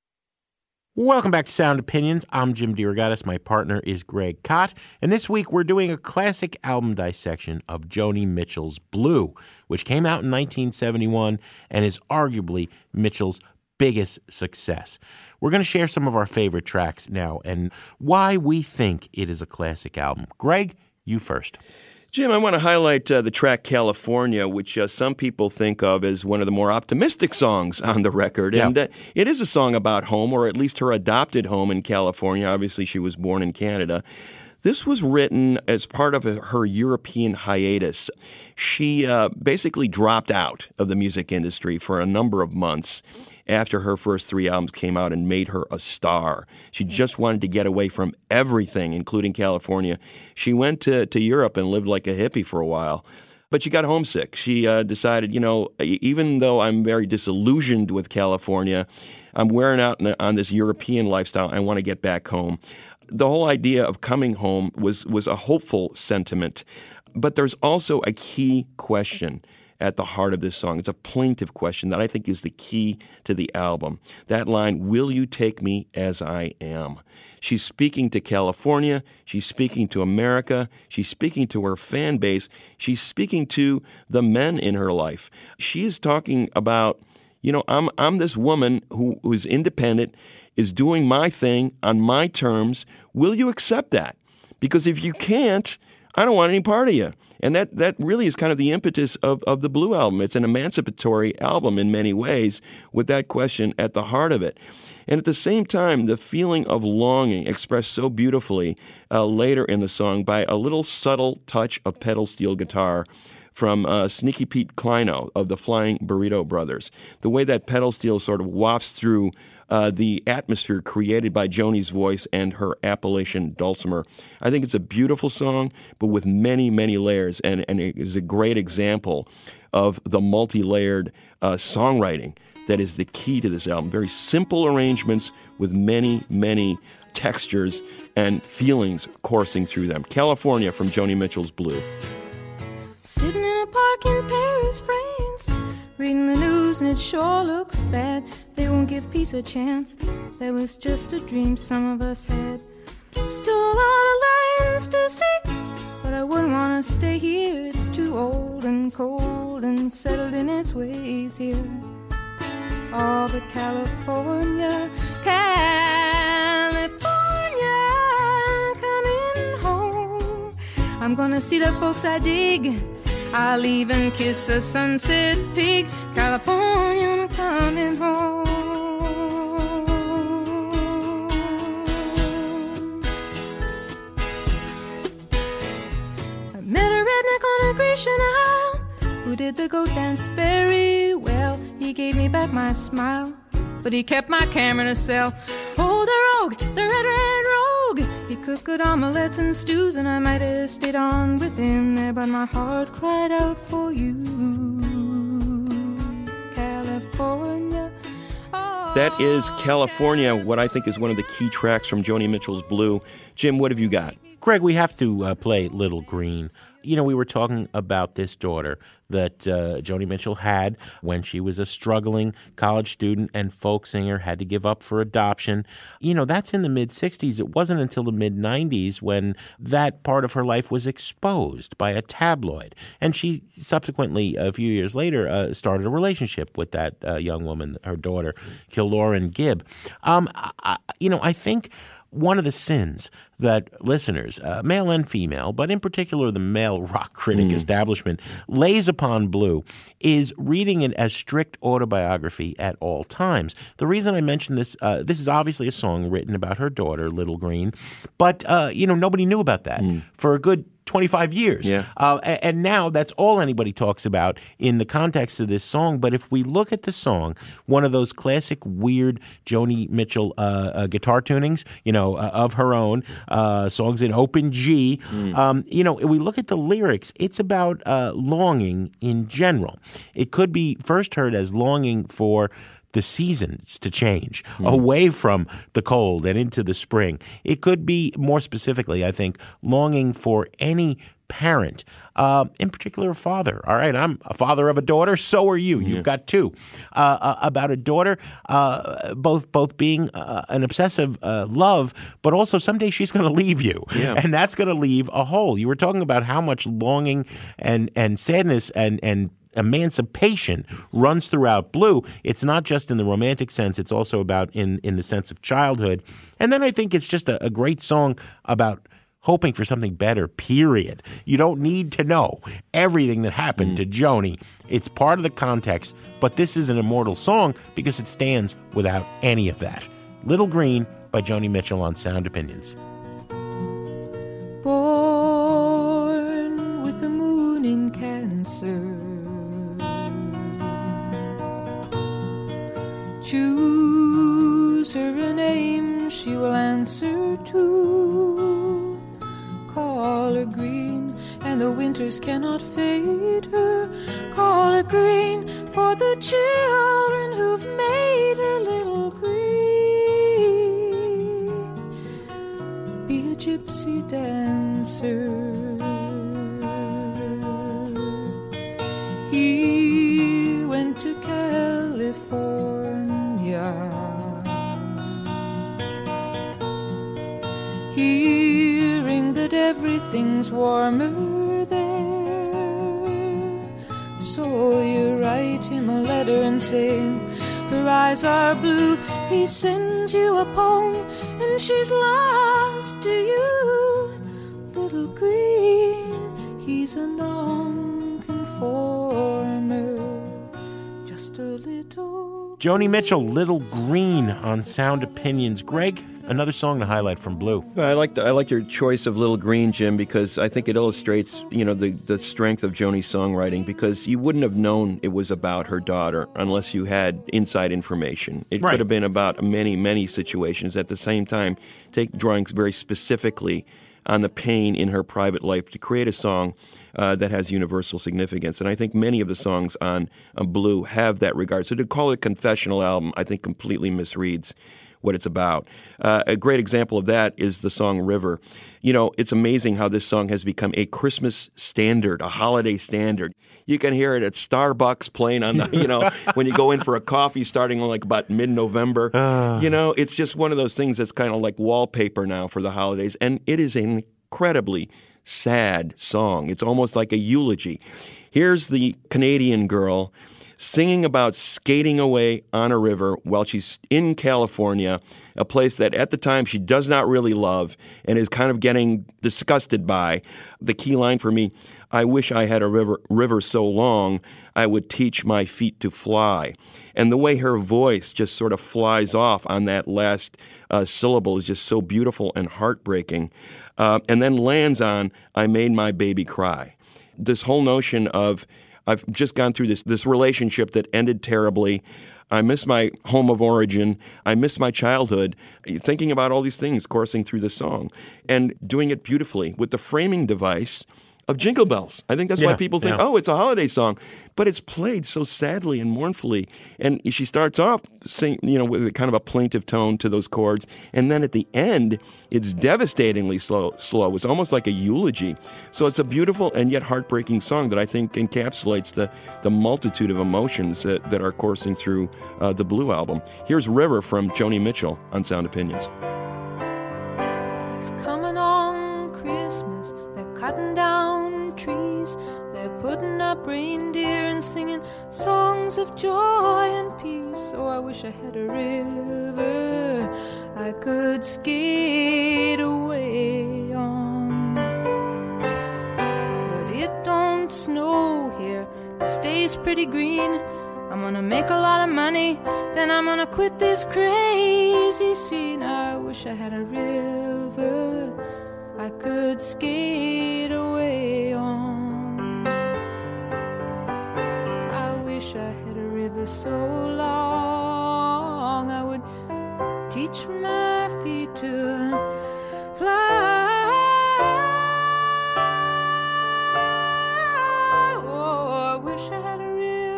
[SPEAKER 6] Welcome back to Sound Opinions. I'm Jim DeRogatis. My partner is Greg Kot. And this week we're doing a classic album dissection of Joni Mitchell's Blue, which came out in nineteen seventy-one and is arguably Mitchell's biggest success. We're going to share some of our favorite tracks now and why we think it is a classic album. Greg, you first.
[SPEAKER 5] Jim, I want to highlight uh, the track California, which uh, some people think of as one of the more optimistic songs on the record.
[SPEAKER 6] Yeah.
[SPEAKER 5] And uh, it is a song about home, or at least her adopted home in California. Obviously, she was born in Canada. This was written as part of a, her European hiatus. She uh, basically dropped out of the music industry for a number of months after her first three albums came out and made her a star. She just wanted to get away from everything, including California. She went to, to Europe and lived like a hippie for a while. But she got homesick. She uh, decided, you know, even though I'm very disillusioned with California, I'm wearing out on this European lifestyle. I want to get back home. The whole idea of coming home was, was a hopeful sentiment. But there's also a key question at the heart of this song. It's a plaintive question that I think is the key to the album. That line, "Will you take me as I am?" She's speaking to California. She's speaking to America. She's speaking to her fan base. She's speaking to the men in her life. She is talking about, you know, I'm I'm this woman who, who is independent, is doing my thing on my terms. Will you accept that? Because if you can't, I don't want any part of you. And that, that really is kind of the impetus of, of the Blue Album. It's an emancipatory album in many ways with that question at the heart of it. And at the same time, the feeling of longing expressed so beautifully uh, later in the song by a little subtle touch of pedal steel guitar from uh, Sneaky Pete Kleino of the Flying Burrito Brothers. The way that pedal steel sort of wafts through Uh, the atmosphere created by Joni's voice and her Appalachian dulcimer. I think it's a beautiful song, but with many, many layers, and, and it is a great example of the multi-layered uh, songwriting that is the key to this album. Very simple arrangements with many, many textures and feelings coursing through them. California from Joni Mitchell's Blue.
[SPEAKER 4] Sitting in a park in Paris, France, reading the news and it sure looks bad. They won't give peace a chance. That was just a dream some of us had. Still a lot of lands to see, but I wouldn't want to stay here. It's too old and cold and settled in its ways here. Oh, but California, California, coming home. I'm gonna see the folks I dig. I'll even kiss a sunset pig. California, I'm coming home. I met a redneck on a Grecian Isle who did the goat dance very well. He gave me back my smile, but he kept my camera in a cell. Oh, the rogue, the red, red rogue. He cooked good omelets and stews, and I might have stayed on with him there, but my heart cried out for you, California. Oh,
[SPEAKER 5] That is California, what I think is one of the key tracks from Joni Mitchell's Blue. Jim, what have you got?
[SPEAKER 6] Greg, we have to uh, play Little Green. You know, we were talking about this daughter that uh, Joni Mitchell had when she was a struggling college student and folk singer, had to give up for adoption. You know, that's in the mid-sixties. It wasn't until the mid-nineties when that part of her life was exposed by a tabloid. And she subsequently, a few years later, uh, started a relationship with that uh, young woman, her daughter, Kilauren Gibb. Um, I, you know, I think one of the sins that listeners, uh, male and female, but in particular the male rock critic mm. establishment, lays upon Blue is reading it as strict autobiography at all times. The reason I mention this, uh, this is obviously a song written about her daughter, Little Green, but, uh, you know, nobody knew about that mm. for a good twenty-five years.
[SPEAKER 5] Yeah.
[SPEAKER 6] Uh, and now that's all anybody talks about in the context of this song. But if we look at the song, one of those classic weird Joni Mitchell uh, uh, guitar tunings, you know, uh, of her own, uh, songs in open G, mm. um, you know, we look at the lyrics, it's about uh, longing in general. It could be first heard as longing for the seasons to change, mm. away from the cold and into the spring. It could be, more specifically, I think, longing for any parent, uh, in particular a father. All right, I'm a father of a daughter, so are you. You've yeah. got two. Uh, uh, about a daughter, uh, both both being uh, an obsessive uh, love, but also someday she's going to leave you,
[SPEAKER 5] yeah.
[SPEAKER 6] and that's going to leave a hole. You were talking about how much longing and, and sadness and and emancipation runs throughout Blue. It's not just in the romantic sense, it's also about in, in the sense of childhood. And then I think it's just a, a great song about hoping for something better, period. You don't need to know everything that happened mm. to Joni. It's part of the context, but this is an immortal song because it stands without any of that. Little Green by Joni Mitchell on Sound Opinions.
[SPEAKER 4] Born with the moon in Cancer, choose her a name she will answer to. Call her green, and the winters cannot fade her. Call her green for the children who've made her little green. Be a gypsy dancer. He went to California, hearing that everything's warmer there. So you write him a letter and say, her eyes are blue. He sends you a poem and she's lost to you. Little green, he's a non-conformer, just a little.
[SPEAKER 6] Joni Mitchell, Little Green on Sound Opinions. Greg, another song to highlight from Blue.
[SPEAKER 5] I like the, I like your choice of Little Green, Jim, because I think it illustrates, you know, the, the strength of Joni's songwriting, because you wouldn't have known it was about her daughter unless you had inside information. It
[SPEAKER 6] Right.
[SPEAKER 5] could have been about many, many situations. At the same time, take drawing very specifically on the pain in her private life to create a song uh, that has universal significance. And I think many of the songs on, on Blue have that regard. So to call it a confessional album, I think completely misreads what it's about. Uh, a great example of that is the song River. You know, it's amazing how this song has become a Christmas standard, a holiday standard. You can hear it at Starbucks playing on the, you know, when you go in for a coffee starting like about mid-November.
[SPEAKER 6] Uh.
[SPEAKER 5] You know, it's just one of those things that's kind of like wallpaper now for the holidays. And it is an incredibly sad song. It's almost like a eulogy. Here's the Canadian girl singing about skating away on a river while she's in California, a place that at the time she does not really love and is kind of getting disgusted by. The key line for me, I wish I had a river, river so long I would teach my feet to fly. And the way her voice just sort of flies off on that last uh, syllable is just so beautiful and heartbreaking. Uh, and then lands on, I made my baby cry. This whole notion of, I've just gone through this this relationship that ended terribly. I miss my home of origin. I miss my childhood. Thinking about all these things coursing through the song and doing it beautifully with the framing device of Jingle Bells. I think that's
[SPEAKER 6] Yeah,
[SPEAKER 5] why people think,
[SPEAKER 6] yeah.
[SPEAKER 5] oh, it's a holiday song. But it's played so sadly and mournfully. And she starts off sing, you know, with a kind of a plaintive tone to those chords. And then at the end, it's devastatingly slow. slow. It's almost like a eulogy. So it's a beautiful and yet heartbreaking song that I think encapsulates the, the multitude of emotions that, that are coursing through uh, the Blue album. Here's River from Joni Mitchell on Sound Opinions.
[SPEAKER 4] It's coming on Christmas. They're cutting down trees. They're putting up reindeer and singing songs of joy and peace. Oh, I wish I had a river I could skate away on. But it don't snow here. It stays pretty green. I'm gonna make a lot of money, then I'm gonna quit this crazy scene. I wish I had a river I could skate away on. I wish I had a river so long I would teach my feet to fly. Oh, I wish I had a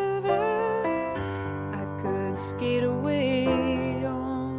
[SPEAKER 4] skate away on.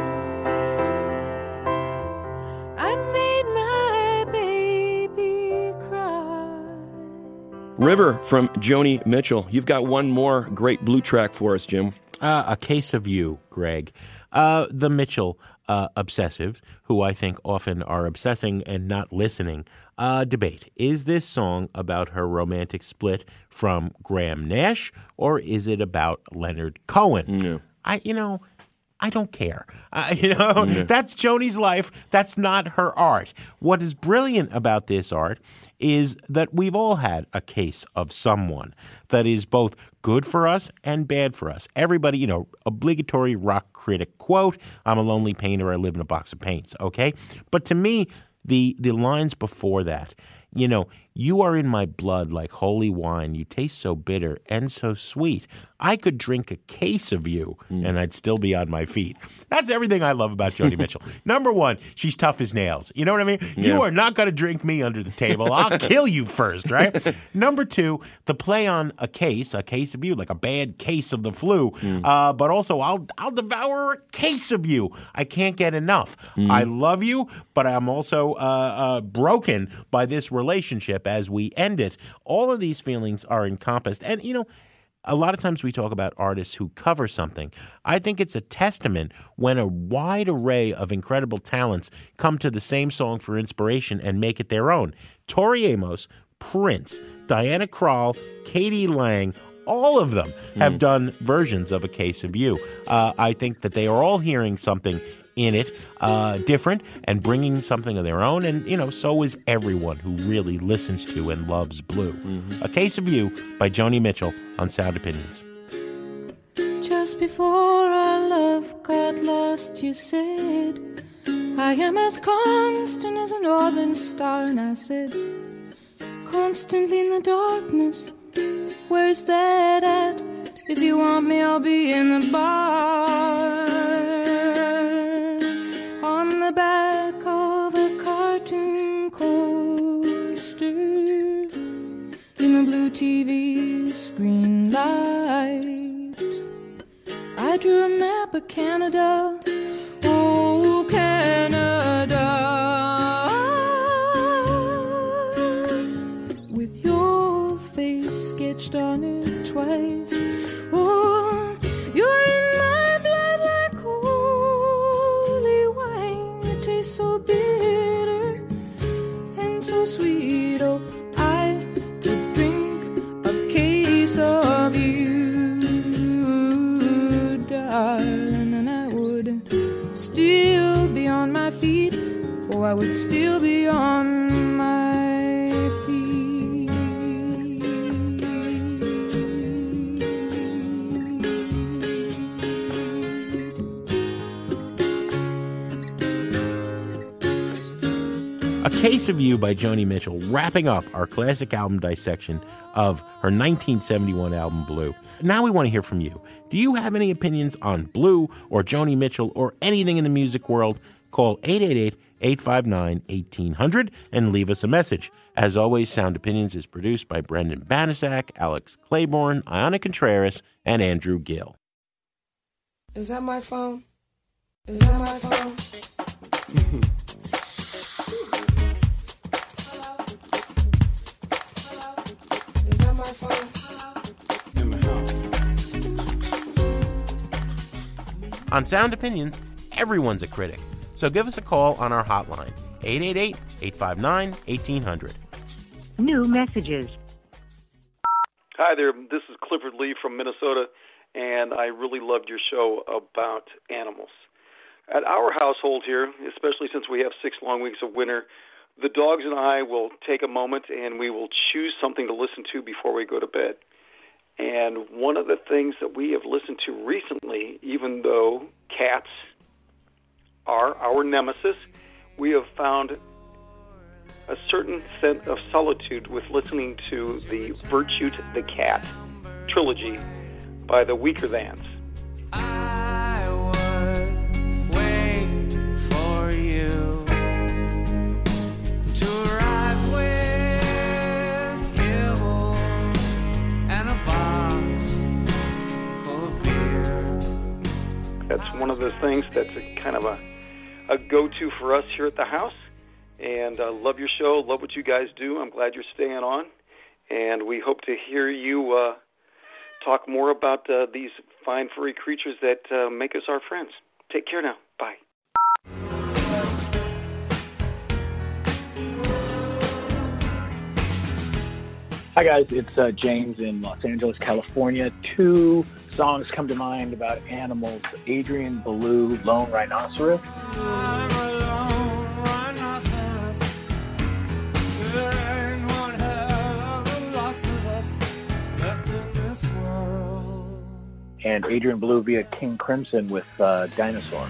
[SPEAKER 4] I made my baby cry.
[SPEAKER 5] River from Joni Mitchell. You've got one more great blue track for us, Jim.
[SPEAKER 6] Uh, a Case of You, Greg. Uh, the Mitchell uh, obsessives, who I think often are obsessing and not listening, uh, debate. Is this song about her romantic split from Graham Nash, or is it about Leonard Cohen?
[SPEAKER 5] No.
[SPEAKER 6] I, you know, I don't care. Uh, you know,
[SPEAKER 5] No.
[SPEAKER 6] that's Joni's life. That's not her art. What is brilliant about this art is that we've all had a case of someone that is both good for us and bad for us. Everybody, you know, obligatory rock critic quote, I'm a lonely painter, I live in a box of paints, okay? But to me, the the lines before that, you know, you are in my blood like holy wine. You taste so bitter and so sweet. I could drink a case of you
[SPEAKER 5] Mm.
[SPEAKER 6] and I'd still be on my feet. That's everything I love about Joni Mitchell. Number one, she's tough as nails. You know what I mean?
[SPEAKER 5] Yeah.
[SPEAKER 6] You are not going to drink me under the table. I'll kill you first, right? Number two, the play on a case, a case of you, like a bad case of the flu.
[SPEAKER 5] Mm.
[SPEAKER 6] Uh, but also, I'll I'll devour a case of you. I can't get enough.
[SPEAKER 5] Mm.
[SPEAKER 6] I love you, but I'm also uh, uh, broken by this relationship as we end it. All of these feelings are encompassed. And, you know, a lot of times we talk about artists who cover something. I think it's a testament when a wide array of incredible talents come to the same song for inspiration and make it their own. Tori Amos, Prince, Diana Krall, Katie Lang, all of them have
[SPEAKER 5] Mm.
[SPEAKER 6] done versions of A Case of You. Uh, I think that they are all hearing something in it uh, different and bringing something of their own. And, you know, so is everyone who really listens to and loves blue.
[SPEAKER 5] Mm-hmm.
[SPEAKER 6] A Case of You by Joni Mitchell on Sound Opinions.
[SPEAKER 4] Just before our love got lost, you said, I am as constant as a northern star. And I said, constantly in the darkness, where's that at? If you want me, I'll be in the bar. On the back of a cartoon coaster, in the blue T V screen light, I drew a map of Canada. Oh, Canada, with your face sketched on it twice. Oh, you're in my still be on my feet. Oh, I would still be on my feet.
[SPEAKER 6] A Case of You by Joni Mitchell, wrapping up our classic album dissection of her nineteen seventy-one album Blue. Now we want to hear from you. Do you have any opinions on Blue or Joni Mitchell or anything in the music world? Call eight eight eight, eight five nine, one eight hundred and leave us a message. As always, Sound Opinions is produced by Brendan Banasak, Alex Claiborne, Ayana Contreras, and Andrew Gill.
[SPEAKER 10] Is that my phone? Is that my phone? Is that my phone? In the house.
[SPEAKER 6] On Sound Opinions, everyone's a critic. So give us a call on our hotline, eight eight eight, eight five nine, one eight hundred.
[SPEAKER 12] New messages.
[SPEAKER 13] Hi there, this is Clifford Lee from Minnesota, and I really loved your show about animals. At our household here, especially since we have six long weeks of winter, the dogs and I will take a moment and we will choose something to listen to before we go to bed. And one of the things that we have listened to recently, even though cats are our nemesis, we have found a certain sense of solitude with listening to the Virtute the Cat trilogy by the Weaker Thans.
[SPEAKER 4] I would wait for you to arrive with kibble and a box full of beer.
[SPEAKER 13] That's one of those things that's a kind of a, a go-to for us here at the house. And uh, love your show, love what you guys do. I'm glad you're staying on. And we hope to hear you uh, talk more about uh, these fine furry creatures that uh, make us our friends. Take care now. Bye.
[SPEAKER 14] Hi guys, it's uh, James in Los Angeles, California. Two songs come to mind about animals. Adrian Belew, Lone Rhinoceros.
[SPEAKER 4] I'm a lone rhinoceros. There ain't one hell of lots of us left in this world.
[SPEAKER 14] And Adrian Belew via King Crimson with uh, Dinosaur.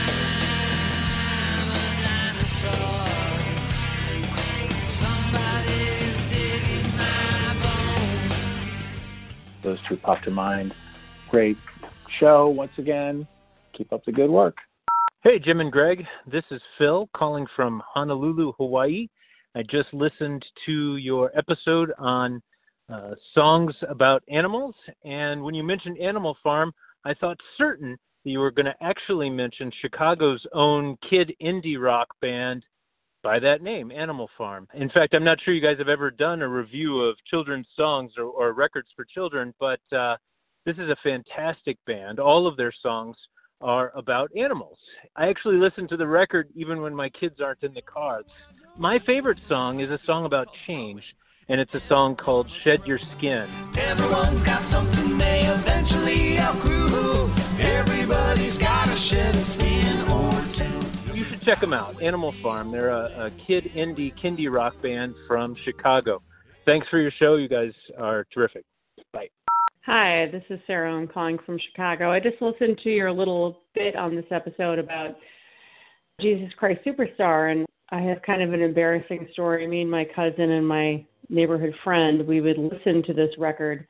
[SPEAKER 14] Those two pop to mind. Great show once again. Keep up the good work.
[SPEAKER 15] Hey, Jim and Greg. This is Phil calling from Honolulu, Hawaii. I just listened to your episode on uh, songs about animals, and when you mentioned Animal Farm, I thought certain that you were going to actually mention Chicago's own kid indie rock band by that name, Animal Farm. In fact, I'm not sure you guys have ever done a review of children's songs or, or records for children, but uh, this is a fantastic band. All of their songs are about animals. I actually listen to the record even when my kids aren't in the car. My favorite song is a song about change, and it's a song called Shed Your Skin.
[SPEAKER 10] Everyone's got something they eventually outgrew. Everybody's got a shed of skin or two.
[SPEAKER 15] You should check them out, Animal Farm. They're a, a kid indie, kindie rock band from Chicago. Thanks for your show. You guys are terrific. Bye.
[SPEAKER 16] Hi, this is Sarah. I'm calling from Chicago. I just listened to your little bit on this episode about Jesus Christ Superstar, and I have kind of an embarrassing story. Me and my cousin and my neighborhood friend, we would listen to this record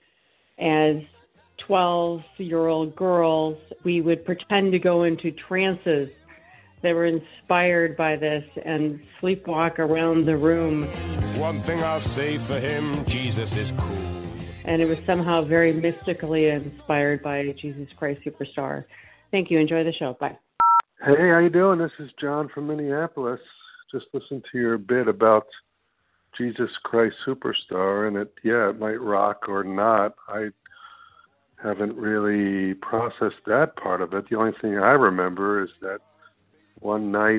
[SPEAKER 16] as twelve-year-old girls. We would pretend to go into trances that were inspired by this and sleepwalk around the room.
[SPEAKER 17] One thing I'll say for him, Jesus is cool.
[SPEAKER 16] And it was somehow very mystically inspired by Jesus Christ Superstar. Thank you. Enjoy the show. Bye.
[SPEAKER 18] Hey, how you doing? This is John from Minneapolis. Just listened to your bit about Jesus Christ Superstar, and it, yeah, it might rock or not. I haven't really processed that part of it. The only thing I remember is that one night,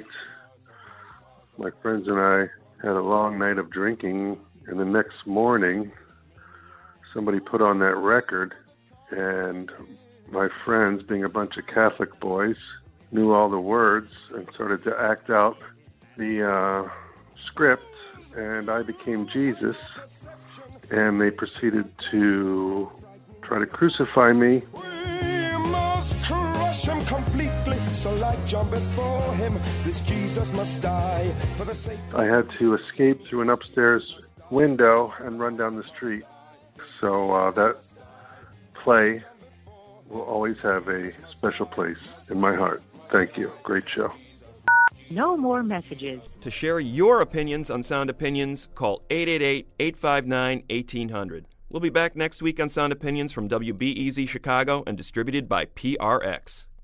[SPEAKER 18] my friends and I had a long night of drinking, and the next morning, somebody put on that record, and my friends, being a bunch of Catholic boys, knew all the words, and started to act out the uh, script, and I became Jesus, and they proceeded to try to crucify me.
[SPEAKER 17] We must crush him completely, so like John before him, this Jesus must die for the sake.
[SPEAKER 18] I had to escape through an upstairs window and run down the street. So uh, that play will always have a special place in my heart. Thank you. Great show.
[SPEAKER 12] No more messages.
[SPEAKER 5] To share your opinions on Sound Opinions, call eight eight eight, eight five nine, one eight hundred. We'll be back next week on Sound Opinions from W B E Z Chicago and distributed by P R X.